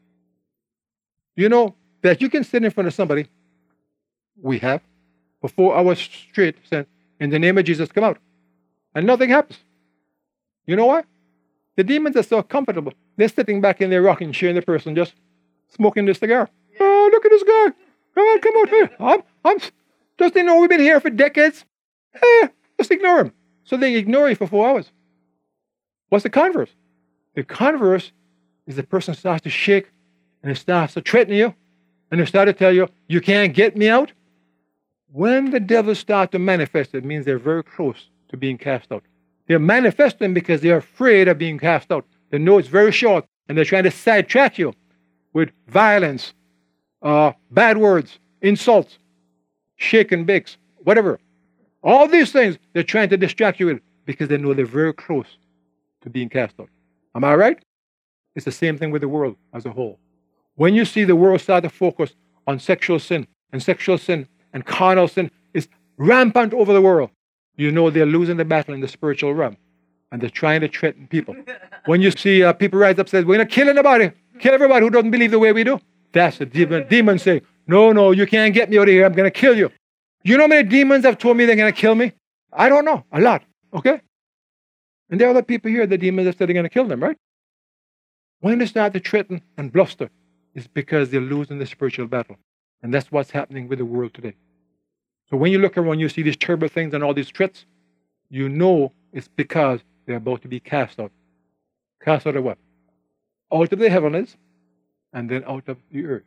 You know that you can sit in front of somebody, we have, for four hours straight, saying, in the name of Jesus, come out. And nothing happens. You know why? The demons are so comfortable. They're sitting back in their rocking chair and the person just smoking the cigar. Oh, look at this guy. Come on, come out here. I'm, I'm, doesn't he know we've been here for decades? Eh, just ignore him. So they ignore you for four hours. What's the converse? The converse is the person starts to shake and it starts to threaten you and they start to tell you, you can't get me out. When the devils start to manifest, it means they're very close to being cast out. They're manifesting because they're afraid of being cast out. They know it's very short and they're trying to sidetrack you with violence, uh, bad words, insults, shake and bakes, whatever. All these things they're trying to distract you with because they know they're very close to being cast out. Am I right? It's the same thing with the world as a whole. When you see the world start to focus on sexual sin, and sexual sin and carnal sin is rampant over the world, you know they're losing the battle in the spiritual realm. And they're trying to threaten people. When you see uh, people rise up and say, we're going to kill anybody, kill everybody who doesn't believe the way we do. That's the demon. Demons say, no, no, you can't get me out of here. I'm going to kill you. You know how many demons have told me they're going to kill me? I don't know. A lot. Okay? And there are other people here, the demons have said they're going to kill them, right? When they start to threaten and bluster, it's because they're losing the spiritual battle. And that's what's happening with the world today. So when you look around, you see these terrible things and all these threats, you know it's because they're about to be cast out. Cast out of what? Out of the heavens and then out of the earth.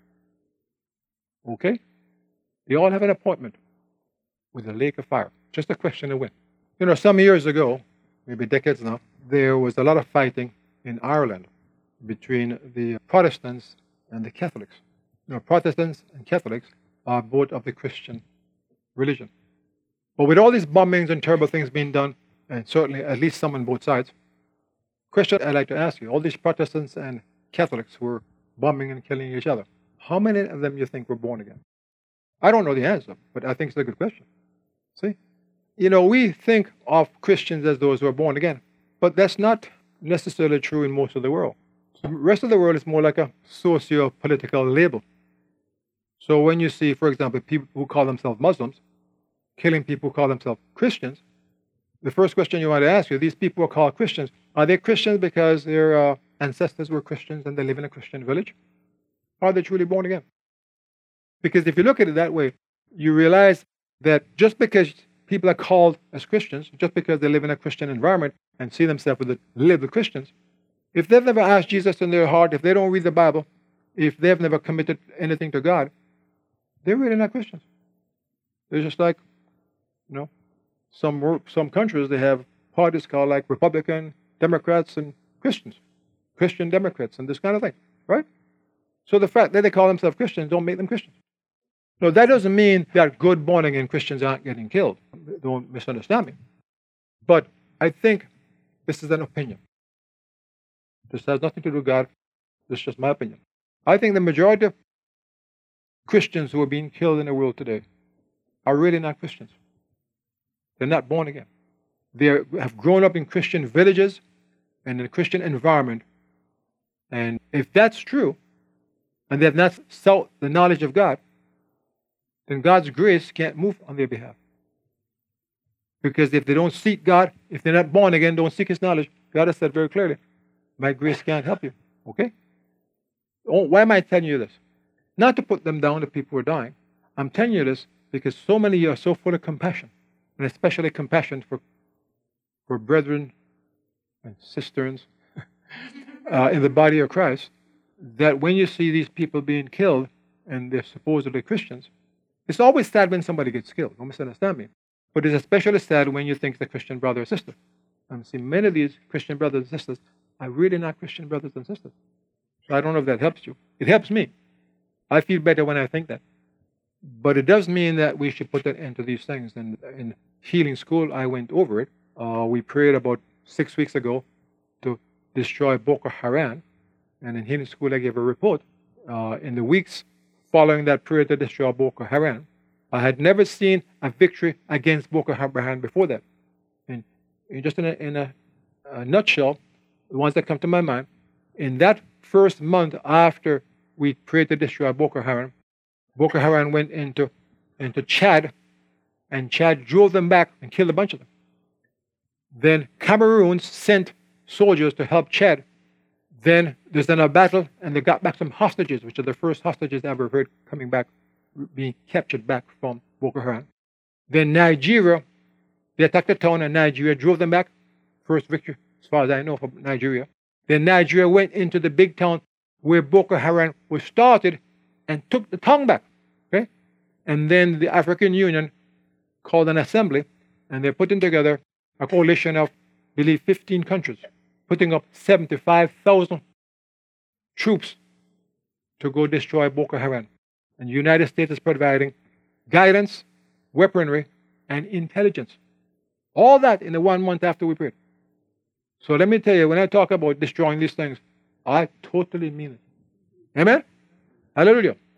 Okay? They all have an appointment with the lake of fire. Just a question of when. You know, some years ago, maybe decades now, there was a lot of fighting in Ireland between the Protestants and the Catholics. You know, Protestants and Catholics are both of the Christian religion. But with all these bombings and terrible things being done, and certainly at least some on both sides, question I'd like to ask you, all these Protestants and Catholics who were bombing and killing each other, how many of them you think were born again? I don't know the answer, but I think it's a good question. See? You know, we think of Christians as those who are born again, but that's not necessarily true in most of the world. The rest of the world is more like a socio-political label. So when you see, for example, people who call themselves Muslims killing people who call themselves Christians, the first question you want to ask you, these people who are called Christians, are they Christians because their uh, ancestors were Christians and they live in a Christian village? Or are they truly born again? Because if you look at it that way, you realize that just because people are called as Christians, just because they live in a Christian environment and see themselves with the, live with Christians, if they've never asked Jesus in their heart, if they don't read the Bible, if they've never committed anything to God, they're really not Christians. They're just like, you know, some some countries, they have parties called like Republican, Democrats, and Christians. Christian Democrats and this kind of thing, right? So the fact that they call themselves Christians don't make them Christians. No, that doesn't mean that good born-again Christians aren't getting killed. Don't misunderstand me. But I think this is an opinion. This has nothing to do with God. This is just my opinion. I think the majority of Christians who are being killed in the world today are really not Christians. They're not born again. They are, have grown up in Christian villages and in a Christian environment. And if that's true, and they have not sought the knowledge of God, then God's grace can't move on their behalf. Because if they don't seek God, if they're not born again, don't seek His knowledge, God has said very clearly, my grace can't help you. Okay? Oh, why am I telling you this? Not to put them down, the people who are dying. I'm telling you this because so many of you are so full of compassion, and especially compassion for, for brethren and sisters uh, in the body of Christ, that when you see these people being killed, and they're supposedly Christians, it's always sad when somebody gets killed. Don't misunderstand me. But it's especially sad when you think it's a Christian brother or sister. And see, many of these Christian brothers and sisters are really not Christian brothers and sisters. So I don't know if that helps you. It helps me. I feel better when I think that. But it does mean that we should put that into these things. And in healing school, I went over it. Uh, we prayed about six weeks ago to destroy Boko Haram. And in healing school, I gave a report. Uh, in the weeks following that prayer to destroy Boko Haram, I had never seen a victory against Boko Haram before that. And, and just in, a, in a, a nutshell, the ones that come to my mind, in that first month after we prayed to destroy Boko Haram, Boko Haram went into, into Chad, and Chad drove them back and killed a bunch of them. Then Cameroon sent soldiers to help Chad. Then there's then a battle, and they got back some hostages, which are the first hostages I ever heard coming back, being captured back from Boko Haram. Then Nigeria, they attacked the town, and Nigeria drove them back. First victory, as far as I know, from Nigeria. Then Nigeria went into the big town where Boko Haram was started and took the town back. Okay? And then the African Union called an assembly, and they're putting together a coalition of, I believe, fifteen countries, putting up seventy-five thousand troops to go destroy Boko Haram. And the United States is providing guidance, weaponry, and intelligence. All that in the one month after we prayed. So let me tell you, when I talk about destroying these things, I totally mean it. Amen? Hallelujah.